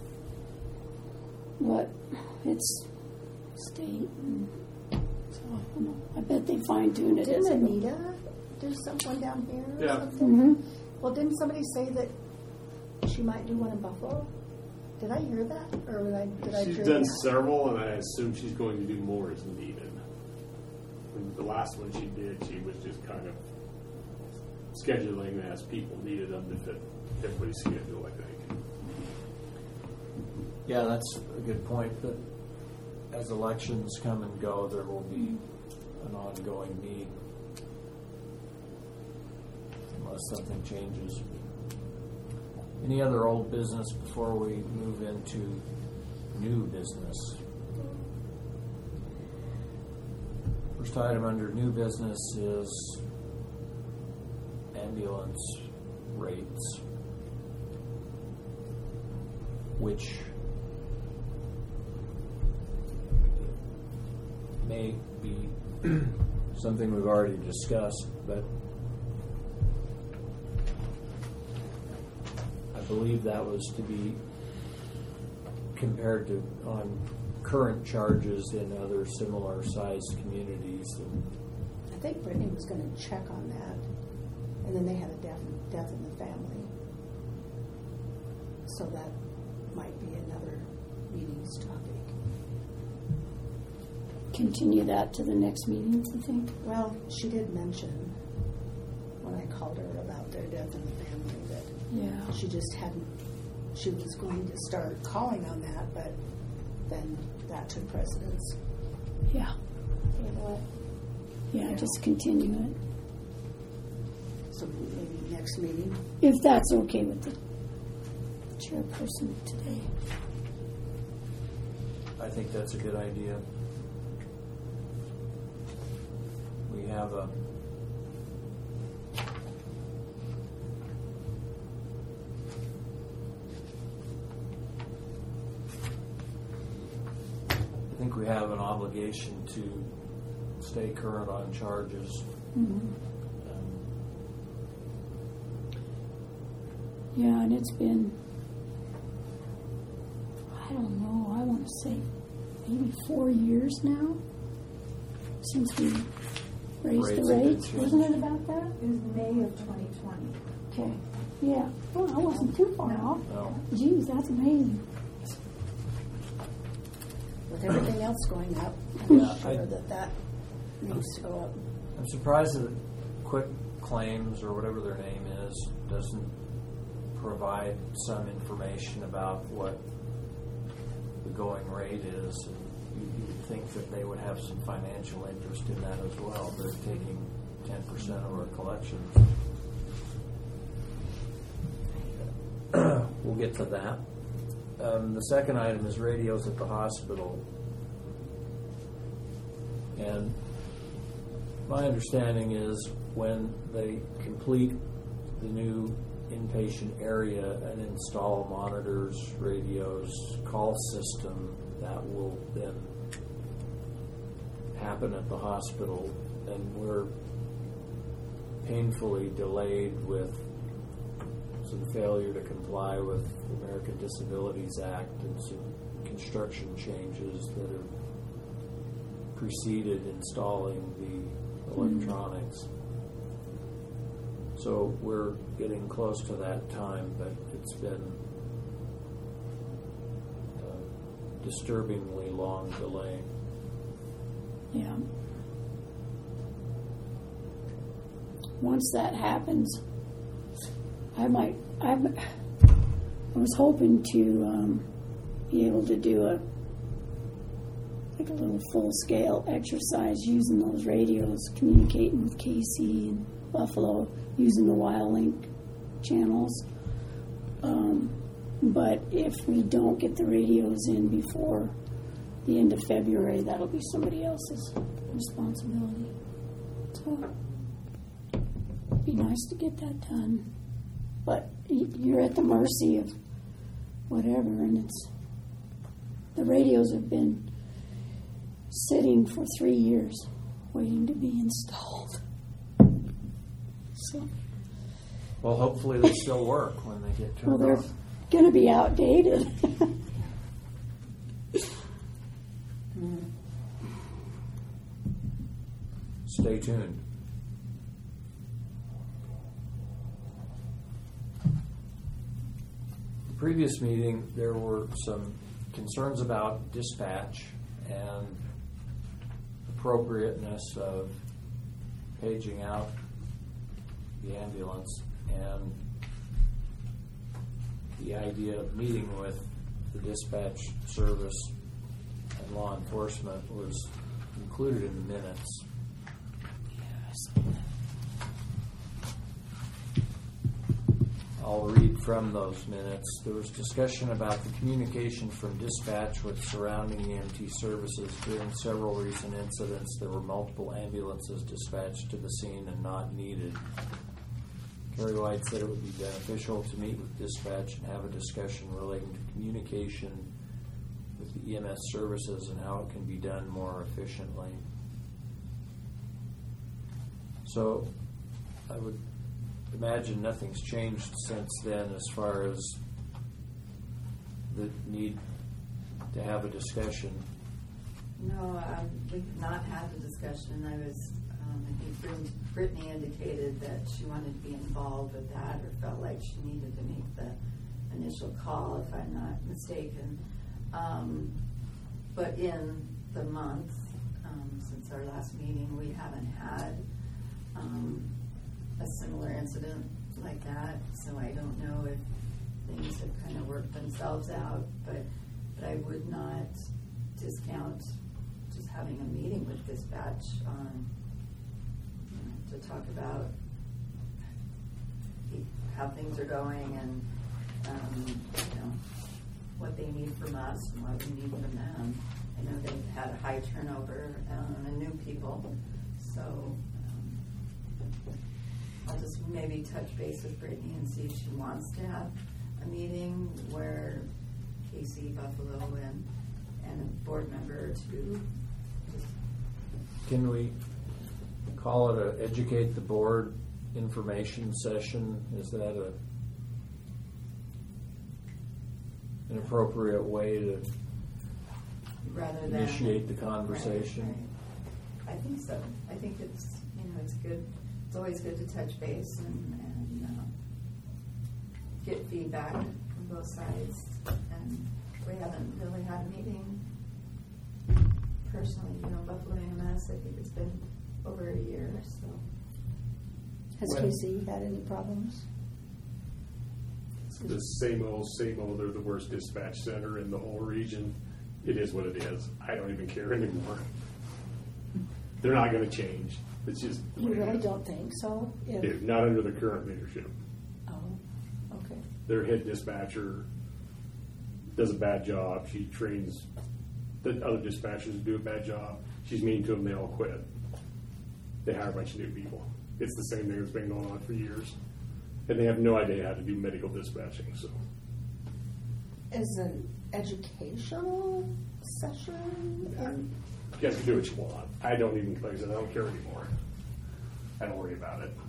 But it's state, and so I don't know. I bet they fine tune it as
Didn't
they go.
Anita do someone down here or
Yeah.
something?
Mhm.
Well, didn't somebody say that she might do one in Buffalo? Did I hear that, or did I
She's
hear
done
that?
several, and I assume she's going to do more as needed. And the last one she did, she was just kind of scheduling as people needed them to fit everybody's schedule, I think.
Yeah, that's a good point. But as elections come and go, there will be an ongoing need unless something changes. Any other old business before we move into new business? First item under new business is ambulance rates, which may be something we've already discussed, but I believe that was to be compared to on current charges in other similar sized communities. And
I think Brittany was going to check on that, and then they had a death in the family. So that might be another meeting's topic.
Continue that to the next meeting, I think.
Well, she did mention when I called her about their death in the family that
Yeah.
she just hadn't, she was going to start calling on that, but then that took precedence.
Yeah.
Table
Yeah, just continue it.
it. So maybe next meeting.
If that's okay with the chairperson today.
I think that's a good idea. We have a I think we have an obligation to stay current on charges.
Yeah, and it's been, I don't know, I want to say maybe 4 years now since we raised the
Rates have been
rates.
changed.
Wasn't it about that?
It was May of 2020.
Okay. Yeah. Well, I wasn't too far off.
No.
Geez, that's amazing.
With everything else going up, I'm
Yeah,
sure that needs to go up.
I'm surprised that Quick Claims, or whatever their name is, doesn't provide some information about what the going rate is. And you would think that they would have some financial interest in that as well. They're taking 10% of our collections. We'll get to that. The second item is radios at the hospital. And my understanding is when they complete the new inpatient area and install monitors, radios, call system, that will then happen at the hospital. And we're painfully delayed with some failure to comply with the American Disabilities Act and some construction changes that have preceded installing the electronics. So we're getting close to that time, but it's been a disturbingly long delay.
Yeah. Once that happens, I was hoping to be able to do a little full-scale exercise using those radios, communicating with Casey and Buffalo, using the WildLink channels. But if we don't get the radios in before the end of February, that'll be somebody else's responsibility. So it'd be nice to get that done. But you're at the mercy of whatever, and the radios have been sitting for 3 years waiting to be installed. So,
Well, hopefully they still work when they get
well,
turned
they're
off.
going to be outdated.
Stay tuned. The previous meeting, there were some concerns about dispatch and appropriateness of paging out the ambulance, and the idea of meeting with the dispatch service and law enforcement was included in the minutes. I'll read from those minutes. There was discussion about the communication from dispatch with surrounding EMT services. During several recent incidents, there were multiple ambulances dispatched to the scene and not needed. Kerry White said it would be beneficial to meet with dispatch and have a discussion relating to communication with the EMS services and how it can be done more efficiently. So I would imagine nothing's changed since then as far as the need to have a discussion.
No, we have not had a discussion. I think Brittany indicated that she wanted to be involved with that, or felt like she needed to make the initial call, if I'm not mistaken. But in the month, since our last meeting, we haven't had a similar incident like that, so I don't know if things have kind of worked themselves out, but I would not discount just having a meeting with dispatch to talk about how things are going and what they need from us and what we need from them. I know they've had a high turnover and new people, so I'll just maybe touch base with Brittany and see if she wants to have a meeting where Casey, Buffalo, and a board member or two.
Can we call it a educate the board information session? Is that an appropriate way to
rather than
initiate the conversation?
Right. I think so. I think it's it's good. It's always good to touch base and get feedback from both sides. And we haven't really had a meeting personally. Buffalo EMS, I think it's been over a year. So,
has Casey had any problems?
It's the same old. They're the worst dispatch center in the whole region. It is what it is. I don't even care anymore. They're not going to change. It's just.
You really don't think so?
If not under the current leadership.
Oh, okay.
Their head dispatcher does a bad job. She trains the other dispatchers to do a bad job. She's mean to them. They all quit. They hire a bunch of new people. It's the same thing that's been going on for years. And they have no idea how to do medical dispatching. So,
Is an educational session?
you guys can do what you want. I don't even place it. I don't care anymore. I don't worry about it.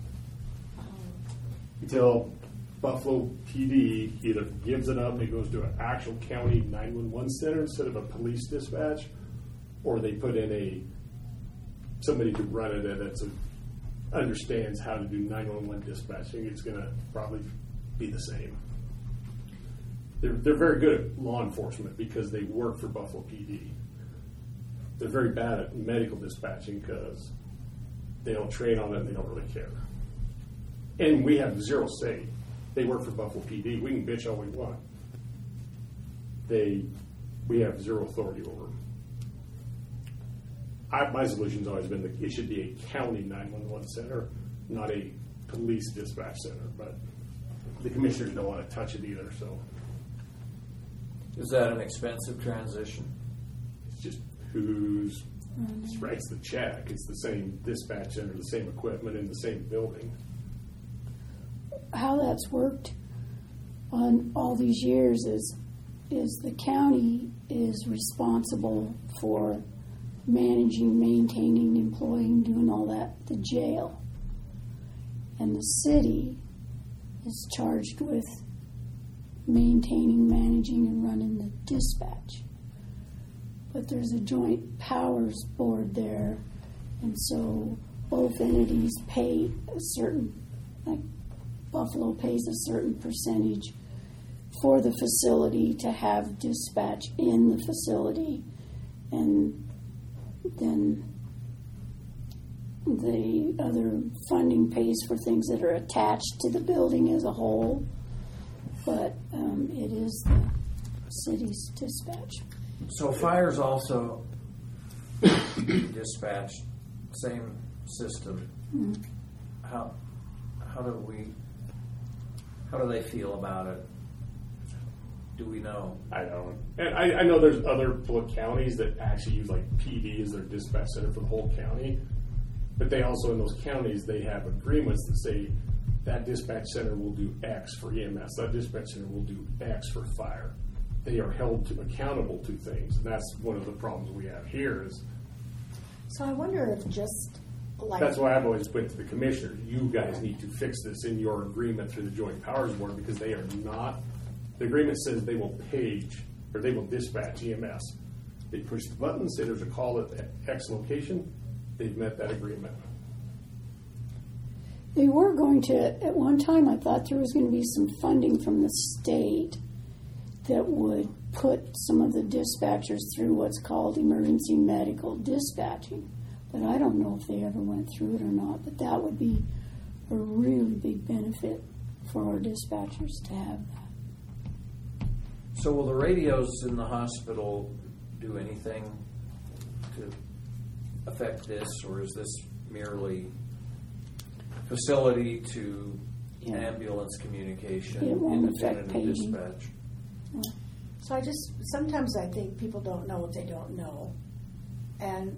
Until Buffalo PD either gives it up and it goes to an actual county 911 center instead of a police dispatch, or they put in somebody to run it that understands how to do 911 dispatching. It's going to probably be the same. They're very good at law enforcement because they work for Buffalo PD. They're very bad at medical dispatching because they don't train on it and they don't really care. And we have zero say. They work for Buffalo PD. We can bitch all we want. We have zero authority over them. My solution's always been that it should be a county 911 center, not a police dispatch center. But the commissioners don't want to touch it either, so.
Is that an expensive transition?
It's just who's Just writes the check. It's the same dispatch center, the same equipment in the same building.
How that's worked on all these years is the county is responsible for managing, maintaining, employing, doing all that, the jail. And the city is charged with maintaining, managing, and running the dispatch. But there's a joint powers board there, and so both entities pay a certain, like Buffalo pays a certain percentage for the facility to have dispatch in the facility, and then the other funding pays for things that are attached to the building as a whole, but it is the city's dispatch.
So fire's also dispatched, same system.
Mm-hmm.
How do they feel about it? Do we know?
I don't. And I know there's other counties that actually use like PD as their dispatch center for the whole county. But they also, in those counties, they have agreements that say that dispatch center will do X for EMS, that dispatch center will do X for fire. They are held accountable to things. And that's one of the problems we have here is.
So I wonder if just like.
That's why I've always went to the commissioner. You guys need to fix this in your agreement through the Joint Powers Board because they are not. The agreement says they will page or they will dispatch EMS. They push the button, say there's a call at X location. They've met that agreement.
They were going to, at one time, I thought there was going to be some funding from the state that would put some of the dispatchers through what's called emergency medical dispatching. But I don't know if they ever went through it or not. But that would be a really big benefit for our dispatchers to have that.
So will the radios in the hospital do anything to affect this, or is this merely facility to ambulance communication,
It won't affect
independent of
paging.
dispatch?
So sometimes I think people don't know what they don't know. And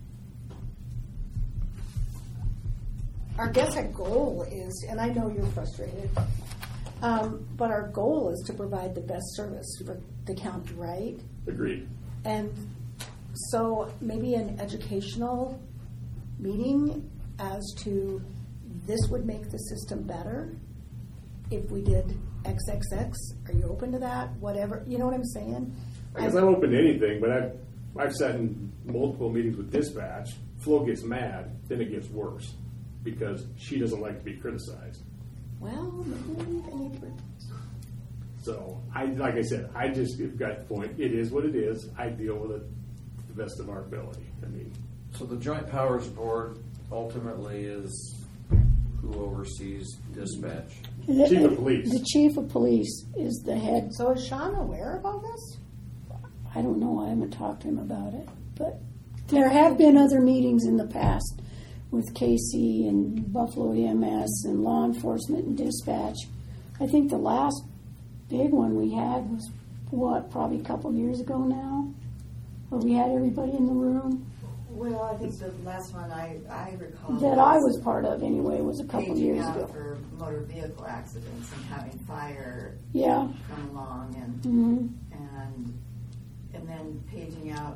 our goal is, and I know you're frustrated, but our goal is to provide the best service for the county, right?
Agreed.
And so maybe an educational meeting as to this would make the system better if we did XXX. Are you open to that? Whatever, you know what I'm saying?
I guess I'm open to anything, but I've sat in multiple meetings with dispatch. Flo gets mad, then it gets worse because she doesn't like to be criticized.
Well, maybe they need to.
So, like I said, I just have got the point. It is what it is. I deal with it to the best of our ability. I mean,
So the Joint Powers Board ultimately is who oversees dispatch.
Chief of Police.
The chief of police is the head.
So is Sean aware of all this?
I don't know. I haven't talked to him about it. But there have been other meetings in the past with Casey and Buffalo EMS and law enforcement and dispatch. I think the last big one we had was, probably a couple of years ago now, where we had everybody in the room.
Well, I think the last one I recall
That I was part of anyway was a couple of
paging
years
out
ago.
for motor vehicle accidents and having fire
Yeah.
come along and
Mm-hmm.
and then paging out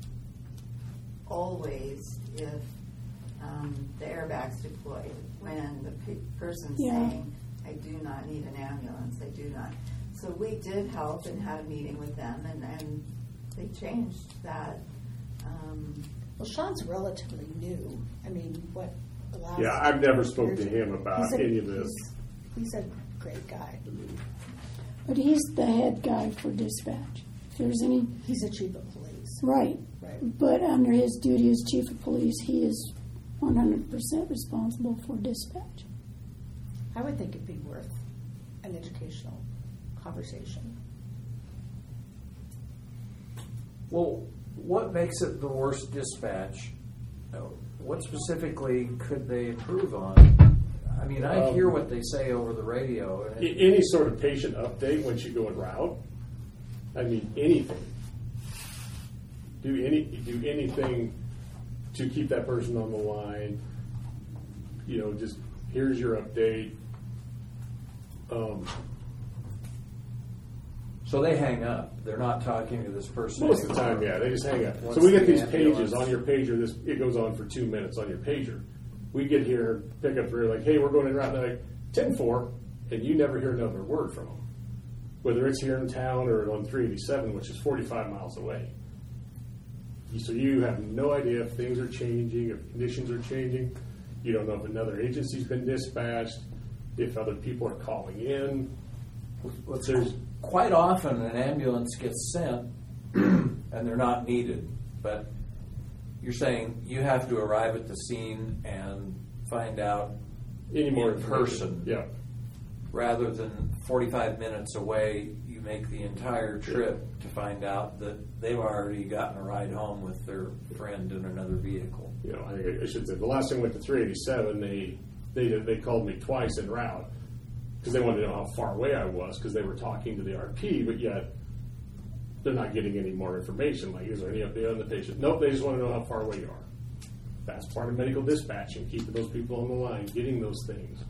always if the airbag's deployed when the person's
Yeah.
saying, I do not need an ambulance, I do not. So we did help and had a meeting with them and they changed that.
Well, Sean's relatively new. I mean, what, the last...
yeah, I've never spoken to him about
He's a-
any of this.
He's a great guy.
But he's the head guy for dispatch. If there's any...
He's a chief of police.
Right.
Right.
But under his duty as chief of police, he is 100% responsible for dispatch.
I would think it'd be worth an educational conversation.
Well, what makes it the worst dispatch? What specifically could they improve on? I mean, I hear what they say over the radio. And
Any sort of patient update once you go en route. I mean, anything. Do anything to keep that person on the line. You know, just here's your update.
So they hang up. They're not talking to this person.
Most of the time, yeah, they just hang up.
Once
So we get
the
these
ambulance-
pages on your pager. It goes on for 2 minutes on your pager. We get here, pick up, we're like, hey, we're going in route. They're like 10-4, and you never hear another word from them. Whether it's here in town or on 387, which is 45 miles away. So you have no idea if things are changing, if conditions are changing. You don't know if another agency's been dispatched, if other people are calling in. There's
Quite often, an ambulance gets sent, and they're not needed. But you're saying you have to arrive at the scene and find out
any more
in
information.
person.
Yeah.
Rather than 45 minutes away, you make the entire trip to find out that they've already gotten a ride home with their friend in another vehicle.
You know, I should say the last time I went to 387, they called me twice en route because they wanted to know how far away I was because they were talking to the RP, but yet they're not getting any more information. Like, is there any update on the patient? Nope, they just want to know how far away you are. That's part of medical dispatching, keeping those people on the line, getting those things.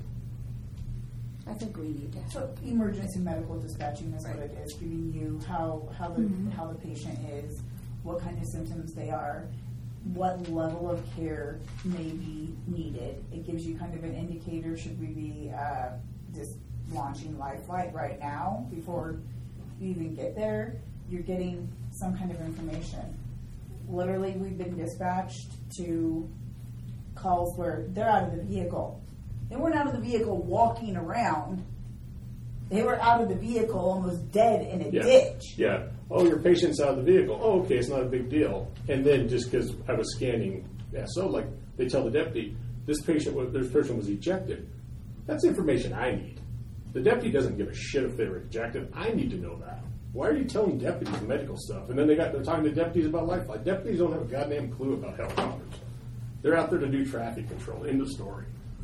I think we need to have.
So emergency medical dispatching is what it is, giving you how the patient is, what kind of symptoms they are, what level of care may be needed. It gives you kind of an indicator, should we be just launching life flight right now before you even get there? You're getting some kind of information. Literally, we've been dispatched to calls where they're out of the vehicle. They weren't out of the vehicle walking around. They were out of the vehicle almost dead in a ditch.
Yeah. Oh, your patient's out of the vehicle. Oh, okay, it's not a big deal. And then just because I was scanning SO, like they tell the deputy, this person was ejected. That's information I need. The deputy doesn't give a shit if they were ejected. I need to know that. Why are you telling deputies medical stuff? And then they're talking to deputies about life flight. Deputies don't have a goddamn clue about helicopters. They're out there to do traffic control. End of story.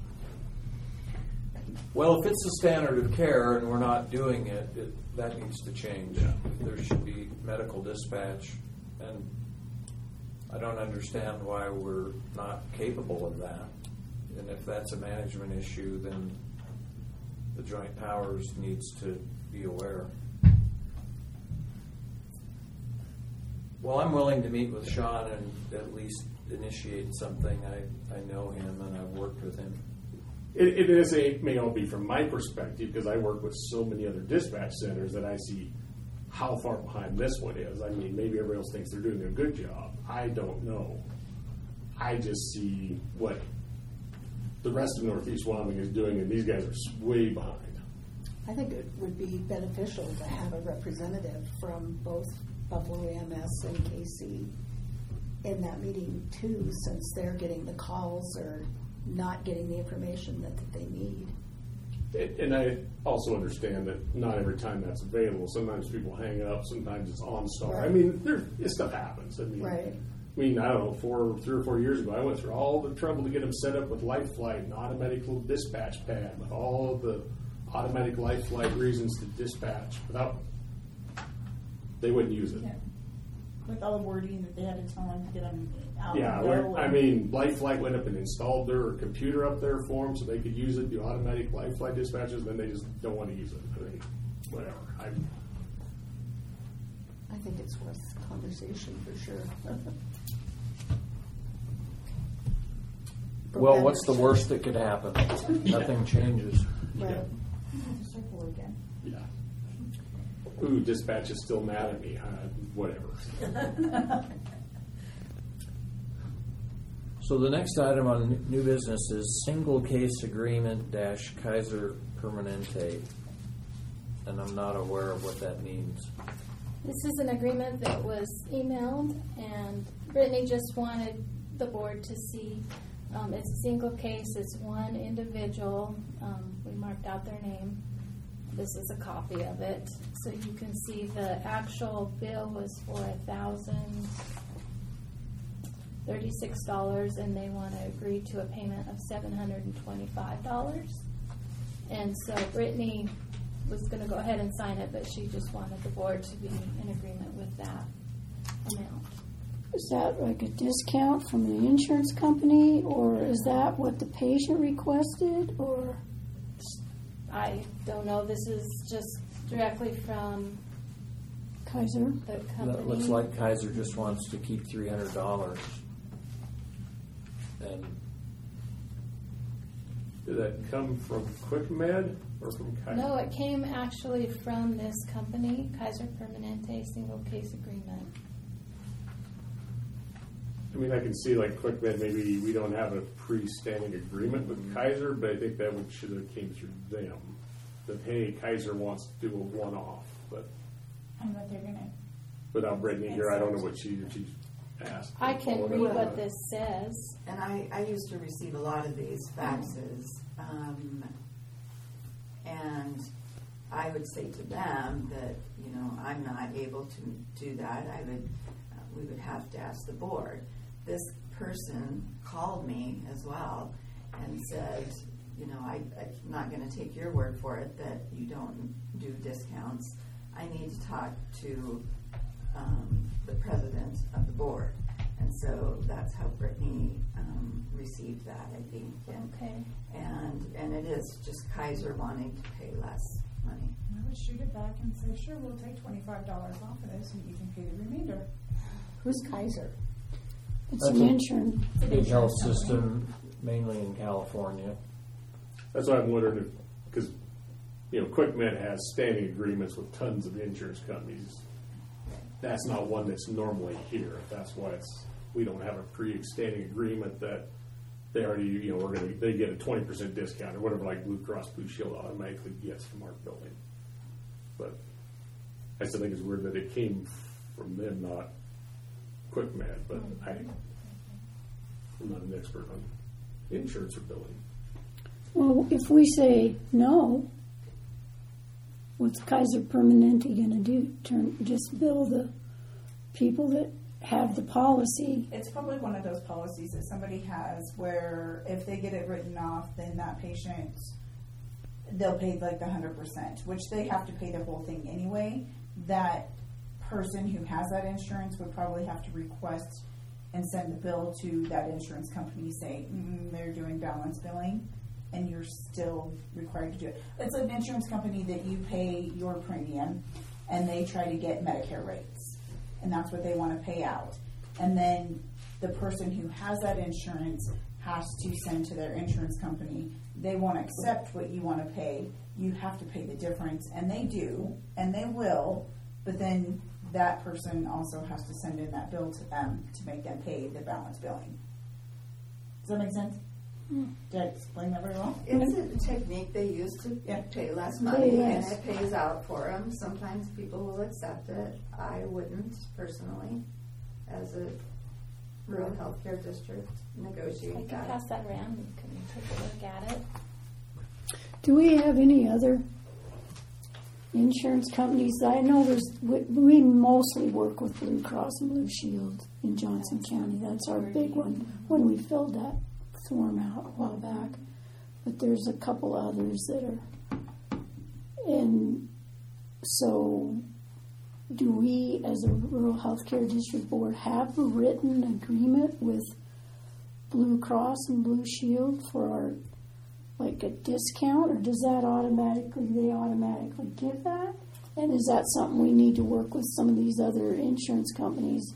Well, if it's a standard of care and we're not doing it, that needs to change.
Yeah.
There should be medical dispatch, and I don't understand why we're not capable of that. And if that's a management issue, then the Joint Powers needs to be aware. Well, I'm willing to meet with Sean and at least initiate something. I know him and I've worked with him.
It may all be from my perspective because I work with so many other dispatch centers that I see how far behind this one is. I mean, maybe everybody else thinks they're doing a good job. I don't know. I just see what the rest of Northeast Wyoming is doing, and these guys are way behind.
I think it would be beneficial to have a representative from both Buffalo EMS and KC in that meeting too, since they're getting the calls or not getting the information that they need.
And I also understand that not every time that's available. Sometimes people hang up. Sometimes it's OnStar.
Right.
I mean, this stuff happens. I mean,
Right.
I mean, I don't know, 3 or 4 years ago, I went through all the trouble to get them set up with Life Flight and automatic little dispatch pad with all of the automatic Life Flight reasons to dispatch. They wouldn't use it.
Yeah. With all the wording that they had to tell them to get them out.
Yeah,
and go,
I mean, Life Flight went up and installed their computer up there for them so they could use it, do automatic Life Flight dispatches, and then they just don't want to use it. I mean, whatever.
I think it's worth conversation for sure.
Well, what's the worst that could happen? Nothing changes.
Right.
Circle again.
Yeah. Ooh, dispatch is still mad at me. Whatever.
So the next item on new business is single case agreement - Kaiser Permanente. And I'm not aware of what that means.
This is an agreement that was emailed, and Brittany just wanted the board to see. It's a single case. It's one individual. We marked out their name. This is a copy of it. So you can see the actual bill was for $1,036, and they want to agree to a payment of $725. And so Brittany was going to go ahead and sign it, but she just wanted the board to be in agreement with that amount.
is that like a discount from the insurance company, or is that what the patient requested, or?
I don't know. This is just directly from
Kaiser?
the company.
It looks like Kaiser just wants to keep $300. And
Did that come from QuickMed or from Kaiser?
No, it came actually from this company, Kaiser Permanente Single Case Agreement.
I mean, I can see like QuickMed, maybe we don't have a pre-standing agreement with Kaiser, but I think that should have came through them. That, hey, Kaiser wants to do a one-off, but
And what they're gonna.
without Brittany here, I don't know what she asked.
I can read what this says.
And I used to receive a lot of these faxes, and I would say to them that, you know, I'm not able to do that. We would have to ask the board. This person called me as well and said, you know, I'm not going to take your word for it that you don't do discounts. I need to talk to the president of the board. And so that's how Brittany received that, I think.
Okay.
And it is just Kaiser wanting to pay less money.
I would shoot it back and say, sure, we'll take $25 off of this and you can pay the remainder.
Who's Kaiser?
It's an insurance.
big health system, mainly in California.
That's why I'm wondering if, because, you know, QuickMed has standing agreements with tons of insurance companies. That's not one that's normally here. That's why we don't have a pre-standing agreement that they already, you know, they get a 20% discount or whatever, like Blue Cross Blue Shield automatically gets from our building. But I still think it's weird that it came from them, not QuickMed, but I'm not an expert on insurance or billing.
Well, if we say no, what's Kaiser Permanente going to do? Just bill the people that have the policy?
It's probably one of those policies that somebody has where if they get it written off, then that patient, they'll pay like the 100%, which they have to pay the whole thing anyway. That person who has that insurance would probably have to request and send the bill to that insurance company, say they're doing balance billing, and you're still required to do it. It's an insurance company that you pay your premium, and they try to get Medicare rates, and that's what they want to pay out. And then the person who has that insurance has to send to their insurance company. They won't accept what you want to pay. You have to pay the difference, and they do, and they will, but then that person also has to send in that bill to them to make them pay the balance billing. Does that make sense? Did I explain that very well?
It's a technique they use to pay less money, and it pays out for them. Sometimes people will accept it. I wouldn't, personally, as a rural healthcare district, negotiate
I can
that.
pass that around. You can take a look at it.
Do we have any other insurance companies? I know we mostly work with Blue Cross and Blue Shield in Johnson County. That's our big one when we filled that form out a while back. But there's a couple others that are. And so do we as a rural healthcare district board have a written agreement with Blue Cross and Blue Shield for our, like a discount, or does that they automatically give that? And is that something we need to work with some of these other insurance companies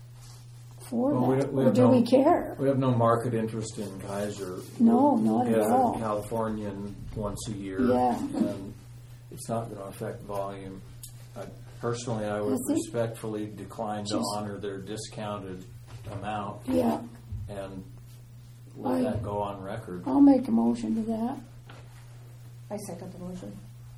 for that? Or do we care?
We have no market interest in Kaiser.
No, not
We
at
have
all.
a Californian once a year.
Yeah.
And it's not going to affect volume. Personally, I would respectfully decline to honor their discounted amount.
Yeah.
And let that go on record.
I'll make a motion to that.
I second the motion.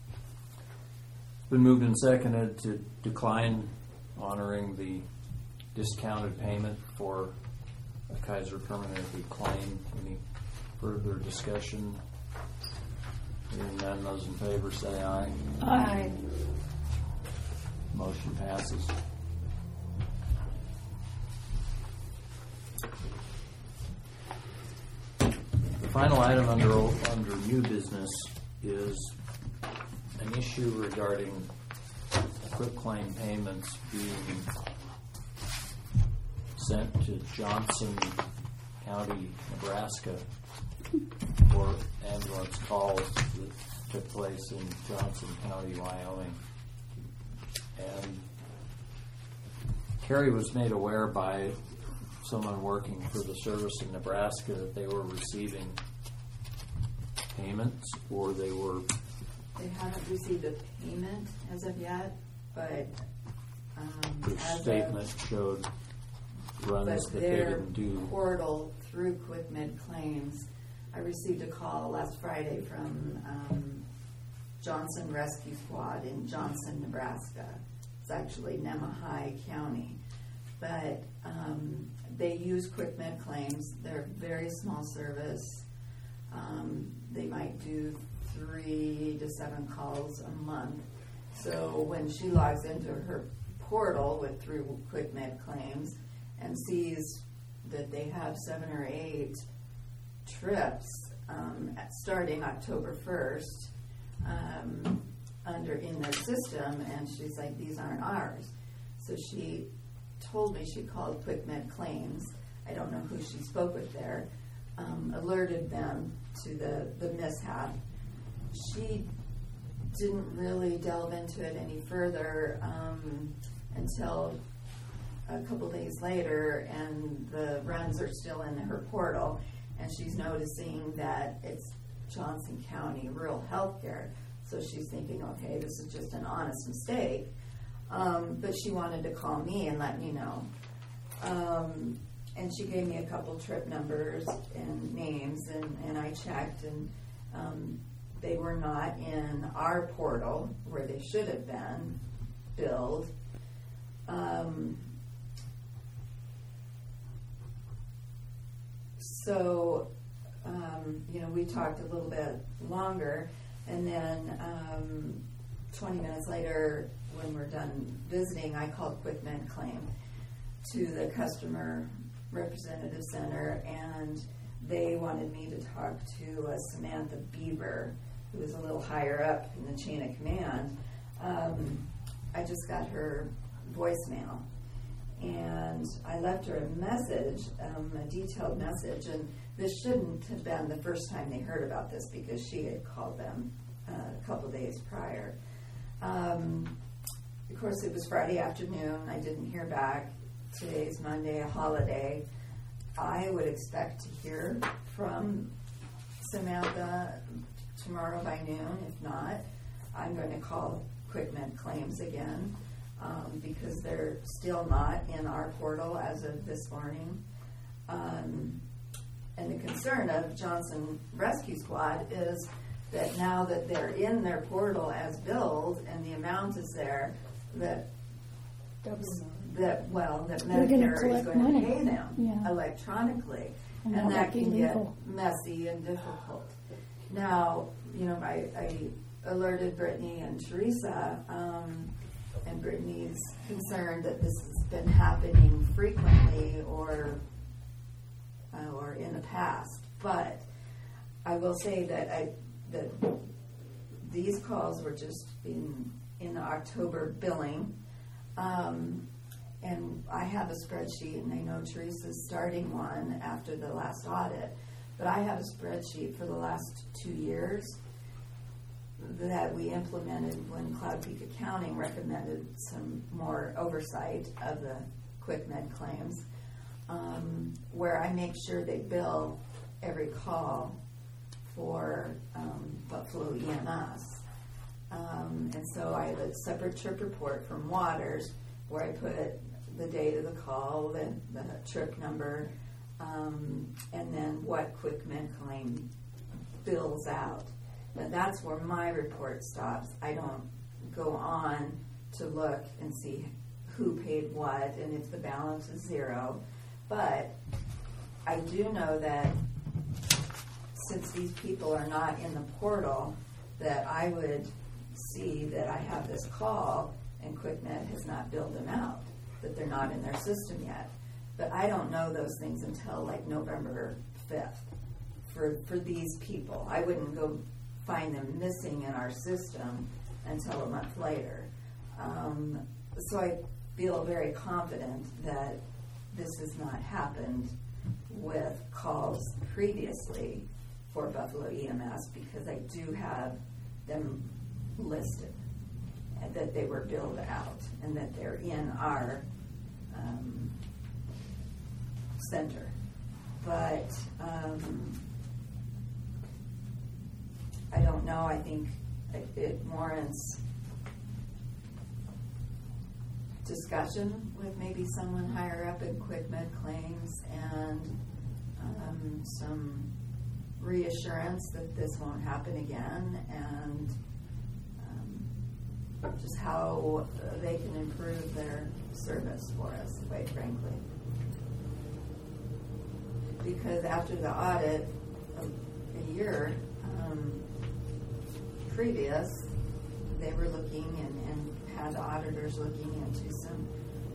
It's been moved and seconded to decline honoring the discounted payment for a Kaiser Permanente claim. Any further discussion? Hearing none, those in favor say aye.
Aye.
Motion passes. The final item under new business is an issue regarding quitclaim payments being sent to Johnson County, Nebraska, for ambulance calls that took place in Johnson County, Wyoming. And Carrie was made aware by someone working for the service in Nebraska that they were receiving payments, or they
haven't received a payment as of yet, but
the statement showed runs that they
their
didn't do.
portal through QuickMed Claims. I received a call last Friday from Johnson Rescue Squad in Johnson, Nebraska. It's actually Nemaha County, but they use QuickMed Claims. They're a very small service. They might do 3 to 7 calls a month. So when she logs into her portal through QuickMed Claims and sees that they have 7 or 8 trips starting October 1st in their system, and she's like, these aren't ours. So she told me she called QuickMed Claims. I don't know who she spoke with there. Alerted them to the mishap. She didn't really delve into it any further until a couple days later, and the runs are still in her portal, and she's noticing that it's Johnson County Rural Healthcare. So she's thinking, okay, this is just an honest mistake. But she wanted to call me and let me know. And she gave me a couple trip numbers and names, and I checked, and they were not in our portal where they should have been billed. So, we talked a little bit longer, and then 20 minutes later, when we're done visiting, I called QuickMed Claim to the customer representative center, and they wanted me to talk to Samantha Beaver, who is a little higher up in the chain of command. I just got her voicemail, and I left her a message, a detailed message, and this shouldn't have been the first time they heard about this, because she had called them a couple days prior. Of course, it was Friday afternoon. I didn't hear back. Today's Monday, a holiday. I would expect to hear from Samantha tomorrow by noon. If not, I'm going to call QuickMed Claims again, because they're still not in our portal as of this morning. And the concern of Johnson Rescue Squad is that now that they're in their portal as billed and the amount is there, that Medicare is going to pay them electronically, and that can get messy and difficult. Now, I alerted Brittany and Teresa, and Brittany's concerned that this has been happening frequently or in the past. But I will say that these calls were just in October billing. And I have a spreadsheet, and I know Teresa's starting one after the last audit, but I have a spreadsheet for the last 2 years that we implemented when Cloud Peak Accounting recommended some more oversight of the QuickMed Claims, where I make sure they bill every call for Buffalo EMS. And so I have a separate trip report from Waters where I put the date of the call, the trip number, and then what QuickMed Claim bills out. But that's where my report stops. I don't go on to look and see who paid what and if the balance is zero. But I do know that since these people are not in the portal, that I would see that I have this call and QuickMed has not billed them out, that they're not in their system yet. But I don't know those things until like November 5th for these people. I wouldn't go find them missing in our system until a month later. So I feel very confident that this has not happened with calls previously for Buffalo EMS, because I do have them listed, and that they were billed out, and that they're in our center. But I don't know. I think it warrants discussion with maybe someone higher up in QuickMed Claims, and some reassurance that this won't happen again, and just how they can improve their service for us, quite frankly. Because after the audit of a year previous, they were looking and had the auditors looking into some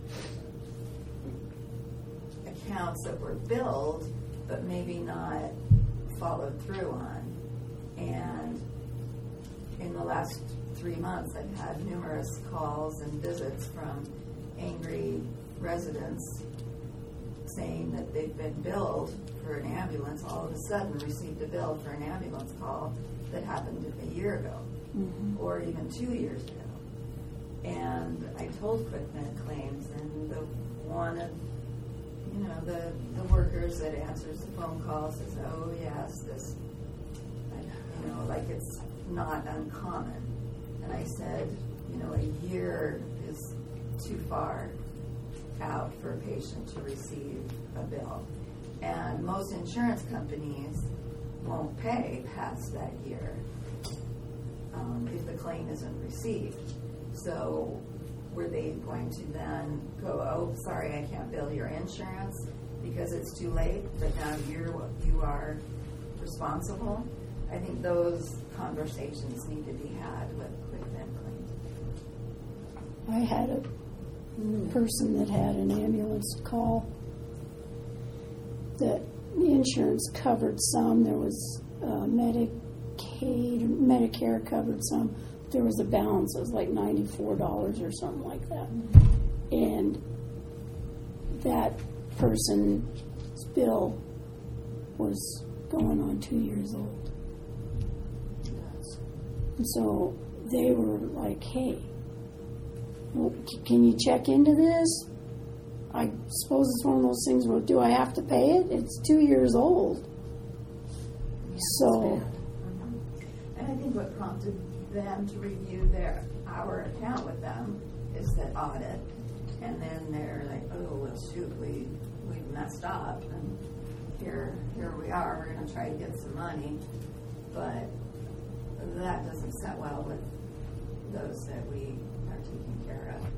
accounts that were billed but maybe not followed through on. And in the last 3 months, I've had numerous calls and visits from angry residents saying that they've been billed for an ambulance, all of a sudden received a bill for an ambulance call that happened a year ago, or even 2 years ago. And I told QuickMed Claims, and the one of the workers that answers the phone call says, "Oh yes, this, like it's not uncommon." And I said, a year is too far out for a patient to receive a bill, and most insurance companies won't pay past that year if the claim isn't received. So were they going to then go, "Oh, sorry, I can't bill your insurance because it's too late, but now you are responsible"? I think those conversations need to be had with QuickMed Claims.
I had a person that had an ambulance call that the insurance covered some. There was Medicare covered some. There was a balance. It was like $94 or something like that. And that person's bill was going on 2 years old. And so they were like, "Hey, well, can you check into this? I suppose it's one of those things where, do I have to pay it? It's 2 years old." So,
and I think what prompted them to review our account with them is that audit, and then they're like, "Oh, well, shoot, we messed up, and here we are. We're going to try to get some money," but that doesn't set well with those that we are taking care of.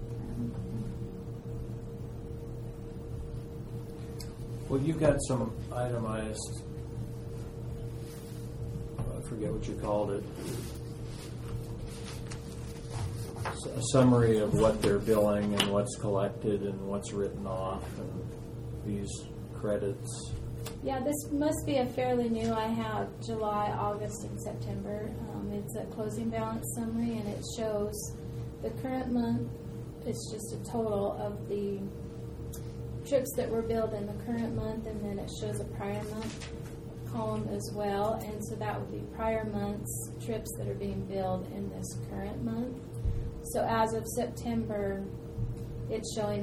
Well, you've got some itemized, I forget what you called it, a summary of what they're billing and what's collected and what's written off and these credits.
Yeah, this must be a fairly new. I have July, August, and September. It's a closing balance summary, and it shows the current month. It's just a total of the trips that were billed in the current month, and then it shows a prior month column as well. And so that would be prior month's trips that are being billed in this current month. So as of September, it's showing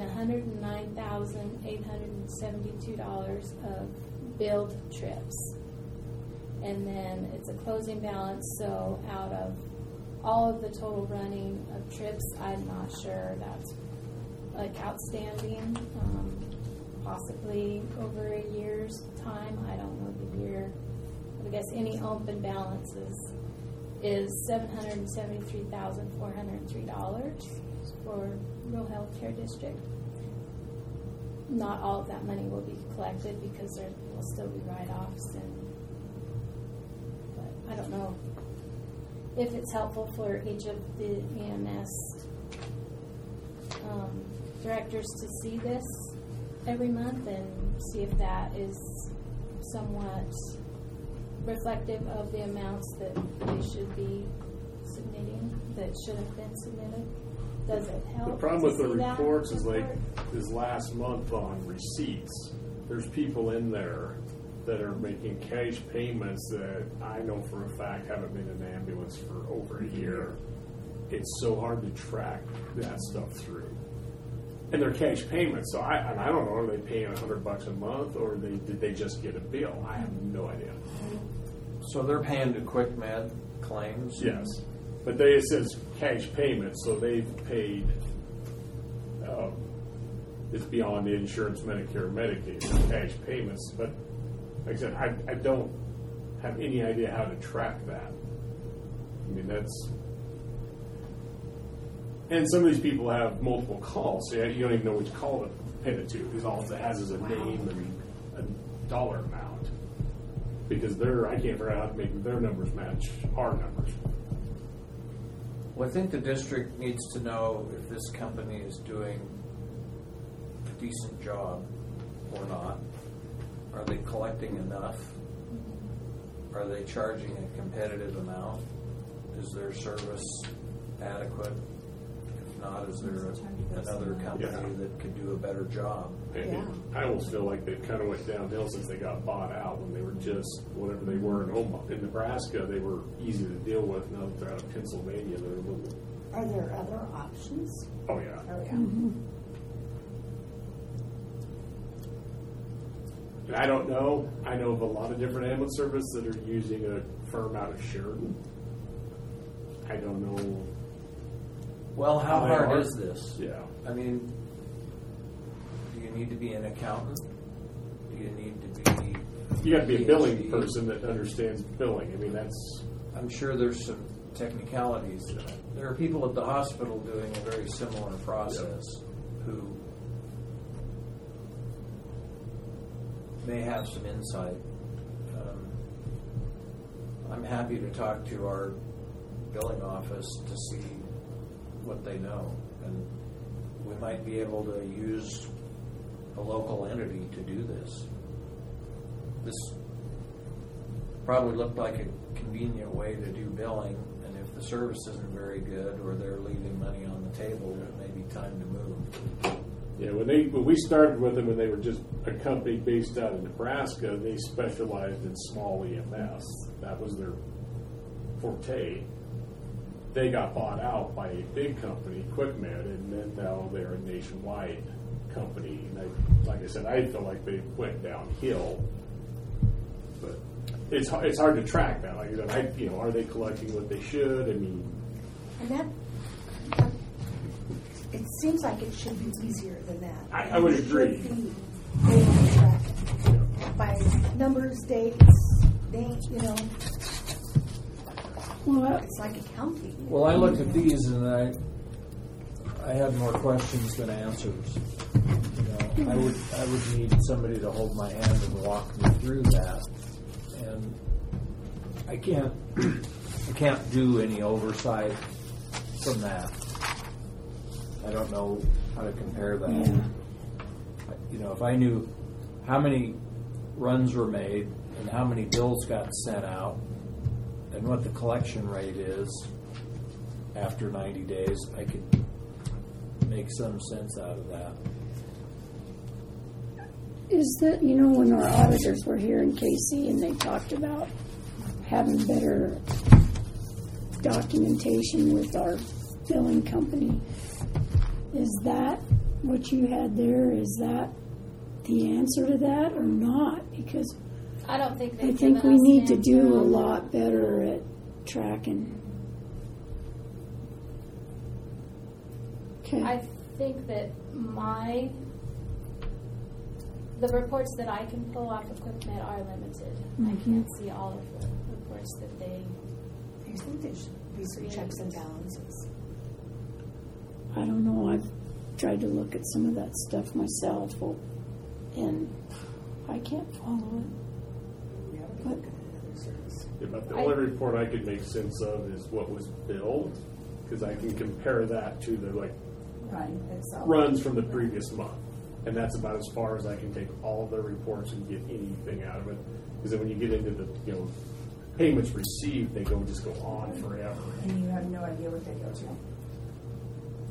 $109,872 of billed trips. And then it's a closing balance, so out of all of the total running of trips, I'm not sure that's like outstanding, possibly over a year's time. I don't know the year. I guess any open balances is $773,403 for Rural Health Care District. Not all of that money will be collected because there will still be write-offs, but I don't know if it's helpful for each of the EMS directors to see this every month and see if that is somewhat reflective of the amounts that they should be submitting, that should have been submitted. Does it help?
The problem with
to
the
see that
reports is like
report?
this last month on receipts, there's people in there that are making cash payments that I know for a fact haven't been in an ambulance for over a year. It's so hard to track that stuff through. And they're cash payments, so I don't know, are they paying $100 a month or did they just get a bill? I have no idea.
So they're paying to QuickMed claims?
Yes, but it says cash payments, so they've paid. It's beyond the insurance, Medicare, Medicaid, cash payments. But like I said, I don't have any idea how to track that. I mean, that's. And some of these people have multiple calls, so you don't even know which call to pin it to, because all it has is a name and a dollar amount. Because I can't figure out how to make their numbers match our numbers.
Well, I think the district needs to know if this company is doing a decent job or not. Are they collecting enough? Are they charging a competitive amount? Is their service adequate? If not, is there another company that could do a better job?
Yeah.
I almost feel like they've kind of went downhill since they got bought out. When they were just whatever they were in Nebraska, they were easy to deal with. Now that they're out of Pennsylvania, they're a little.
Are there other options?
Oh yeah.
Oh, yeah.
And I don't know. I know of a lot of different ambulance services that are using a firm out of Sheridan. I don't know.
Well, how
They
hard
are.
is this?
Yeah.
I mean, do you need to be an accountant? Do you need to be...
You got to be a billing
PhD?
person that understands billing. I mean, that's.
I'm sure there's some technicalities. There are people at the hospital doing a very similar process who may have some insight. I'm happy to talk to our billing office to see what they know, and we might be able to use a local entity to do this. This probably looked like a convenient way to do billing, and if the service isn't very good or they're leaving money on the table, it may be time to move.
Yeah, when we started with them, when they were just a company based out of Nebraska, they specialized in small EMS. That was their forte. They got bought out by a big company, QuickMed, and then now they're a nationwide company. And like I said, I feel like they went downhill. But it's hard to track that. Like I said, are they collecting what they should? I mean,
And that, it seems like it should be easier than that.
I would
It should
agree.
be able to track it by numbers, dates, names,
Well,
it's like accounting.
Well, I looked at these and I had more questions than answers. I would need somebody to hold my hand and walk me through that, and I can't do any oversight from that. I don't know how to compare that.
Yeah.
If I knew how many runs were made and how many bills got sent out and what the collection rate is after 90 days, I could make some sense out of that.
Is that, when our auditors were here in KC and they talked about having better documentation with our billing company, is that what you had there? Is that the answer to that or not? Because
I don't think
I
they've
think
given
we
us
need
an
to
answer
do a
on that.
lot better at tracking. Okay.
I think that the reports that I can pull off of QuickMed are limited. I can't see all of the reports that they.
I think there should be some checks and balances.
I don't know. I've tried to look at some of that stuff myself, and I can't follow it.
We have to look at another service.
Yeah, but the only report I could make sense of is what was billed, because I can compare that to the
Run itself.
runs from the previous month, and that's about as far as I can take all of their reports and get anything out of it. Because then when you get into the payments received, they just go on forever.
And you have no idea what they go to.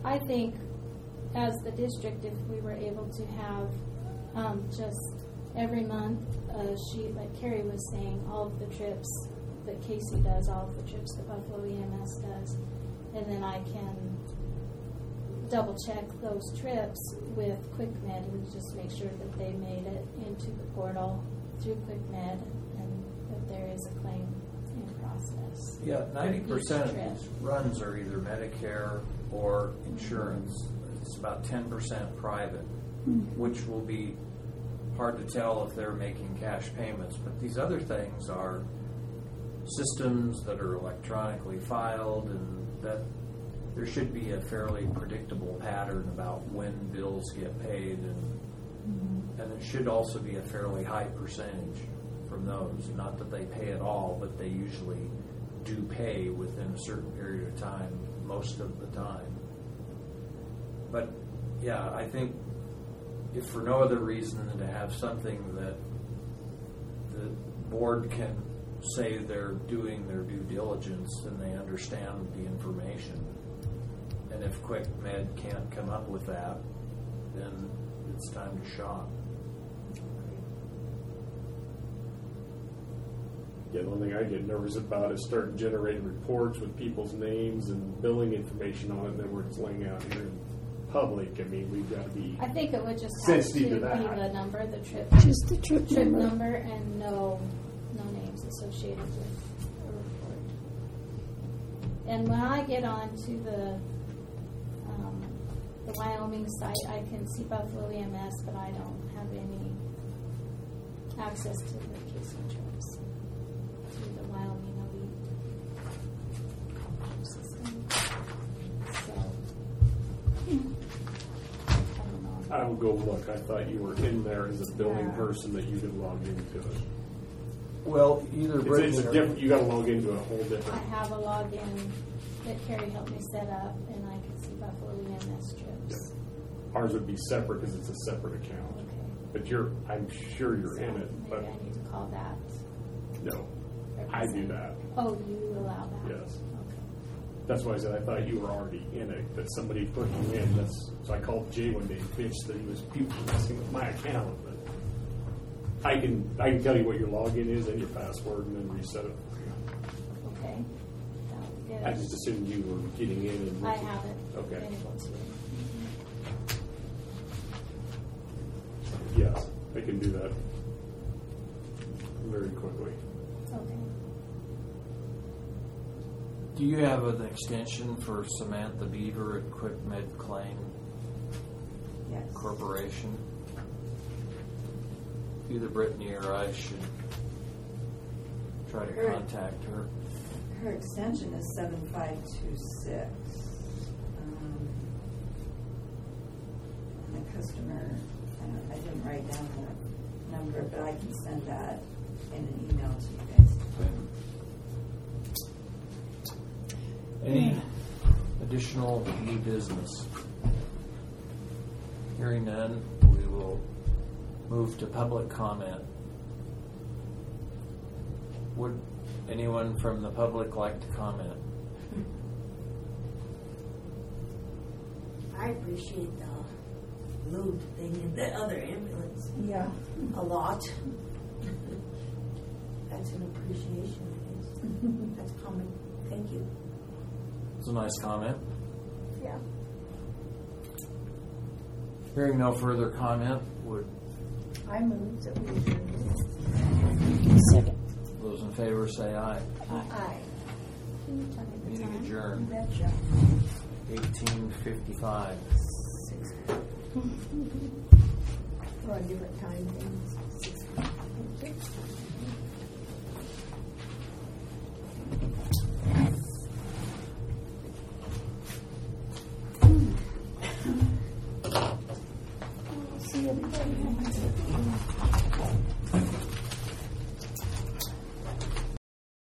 I think as the district, if we were able to have just every month a sheet, like Carrie was saying, all of the trips that Casey does, all of the trips that Buffalo EMS does, and then I can double check those trips with QuickMed and just make sure that they made it into the portal through QuickMed and that there is a claim in process.
Yeah, 90% of
Each trip.
these runs are either Medicare or insurance. It's about 10% private, which will be hard to tell if they're making cash payments. But these other things are systems that are electronically filed, and that there should be a fairly predictable pattern about when bills get paid, and it should also be a fairly high percentage from those. Not that they pay it all, but they usually do pay within a certain period of time, most of the time. But yeah, I think if for no other reason than to have something that the board can say they're doing their due diligence and they understand the information. And if QuickMed can't come up with that, then it's time to shop.
Yeah, the one thing I get nervous about is starting generating reports with people's names and billing information on it, and then we're just laying out here in public. I mean, we've got to be.
I think it would just have to
sensitive
be
to that.
the number, the trip
Just the trip number.
number, and no names associated with a report. And when I get onto the Wyoming site, I can see Buffalo EMS, but I don't have any access to the Casey trips through the Wyoming Elite system. So, I don't know.
I will go look. I thought you were in there as a billing
Yeah.
person that you could log into it.
Well, either Brittany
It's a
or
different. You got to log into a whole
I
different.
have a login that Carrie helped me set up, and I can see Buffalo EMS trips.
Ours would be separate because it's a separate account.
Okay.
But I'm sure you're in it.
Maybe
But
I need to call that.
no, I do that.
Oh, you allow that?
Yes.
Okay.
That's why I said I thought you were already in it, that somebody put you in. So I called Jay one day and bitched that he was people messing with my account. But I can tell you what your login is and your password and then reset it.
Okay. That would be good.
I just assumed you were getting in and
I haven't
Okay.
been able to.
Yes, I can do that very quickly.
Okay.
do you have an extension for Samantha Beaver at QuickMed Claim
Yes.
Corporation? Either Brittany or I should try to
Her-
contact her.
Her extension is 7526. And the customer, I didn't write down the number, but I can send that in an email to you guys.
Any additional new business? Hearing none, we will move to public comment. Would anyone from the public like to comment?
I appreciate the lube thing in the other ambulance
Yeah.
a lot. That's an appreciation, I guess. That's common. Thank you.
It's a nice comment.
Yeah.
Hearing no further comment, would
I move that we adjourn.
Second.
those in favor say aye?
Aye.
Can you tell me the
Meeting
time?
adjourned,
Betcha.
18:55.
We're on different time things.
See everybody.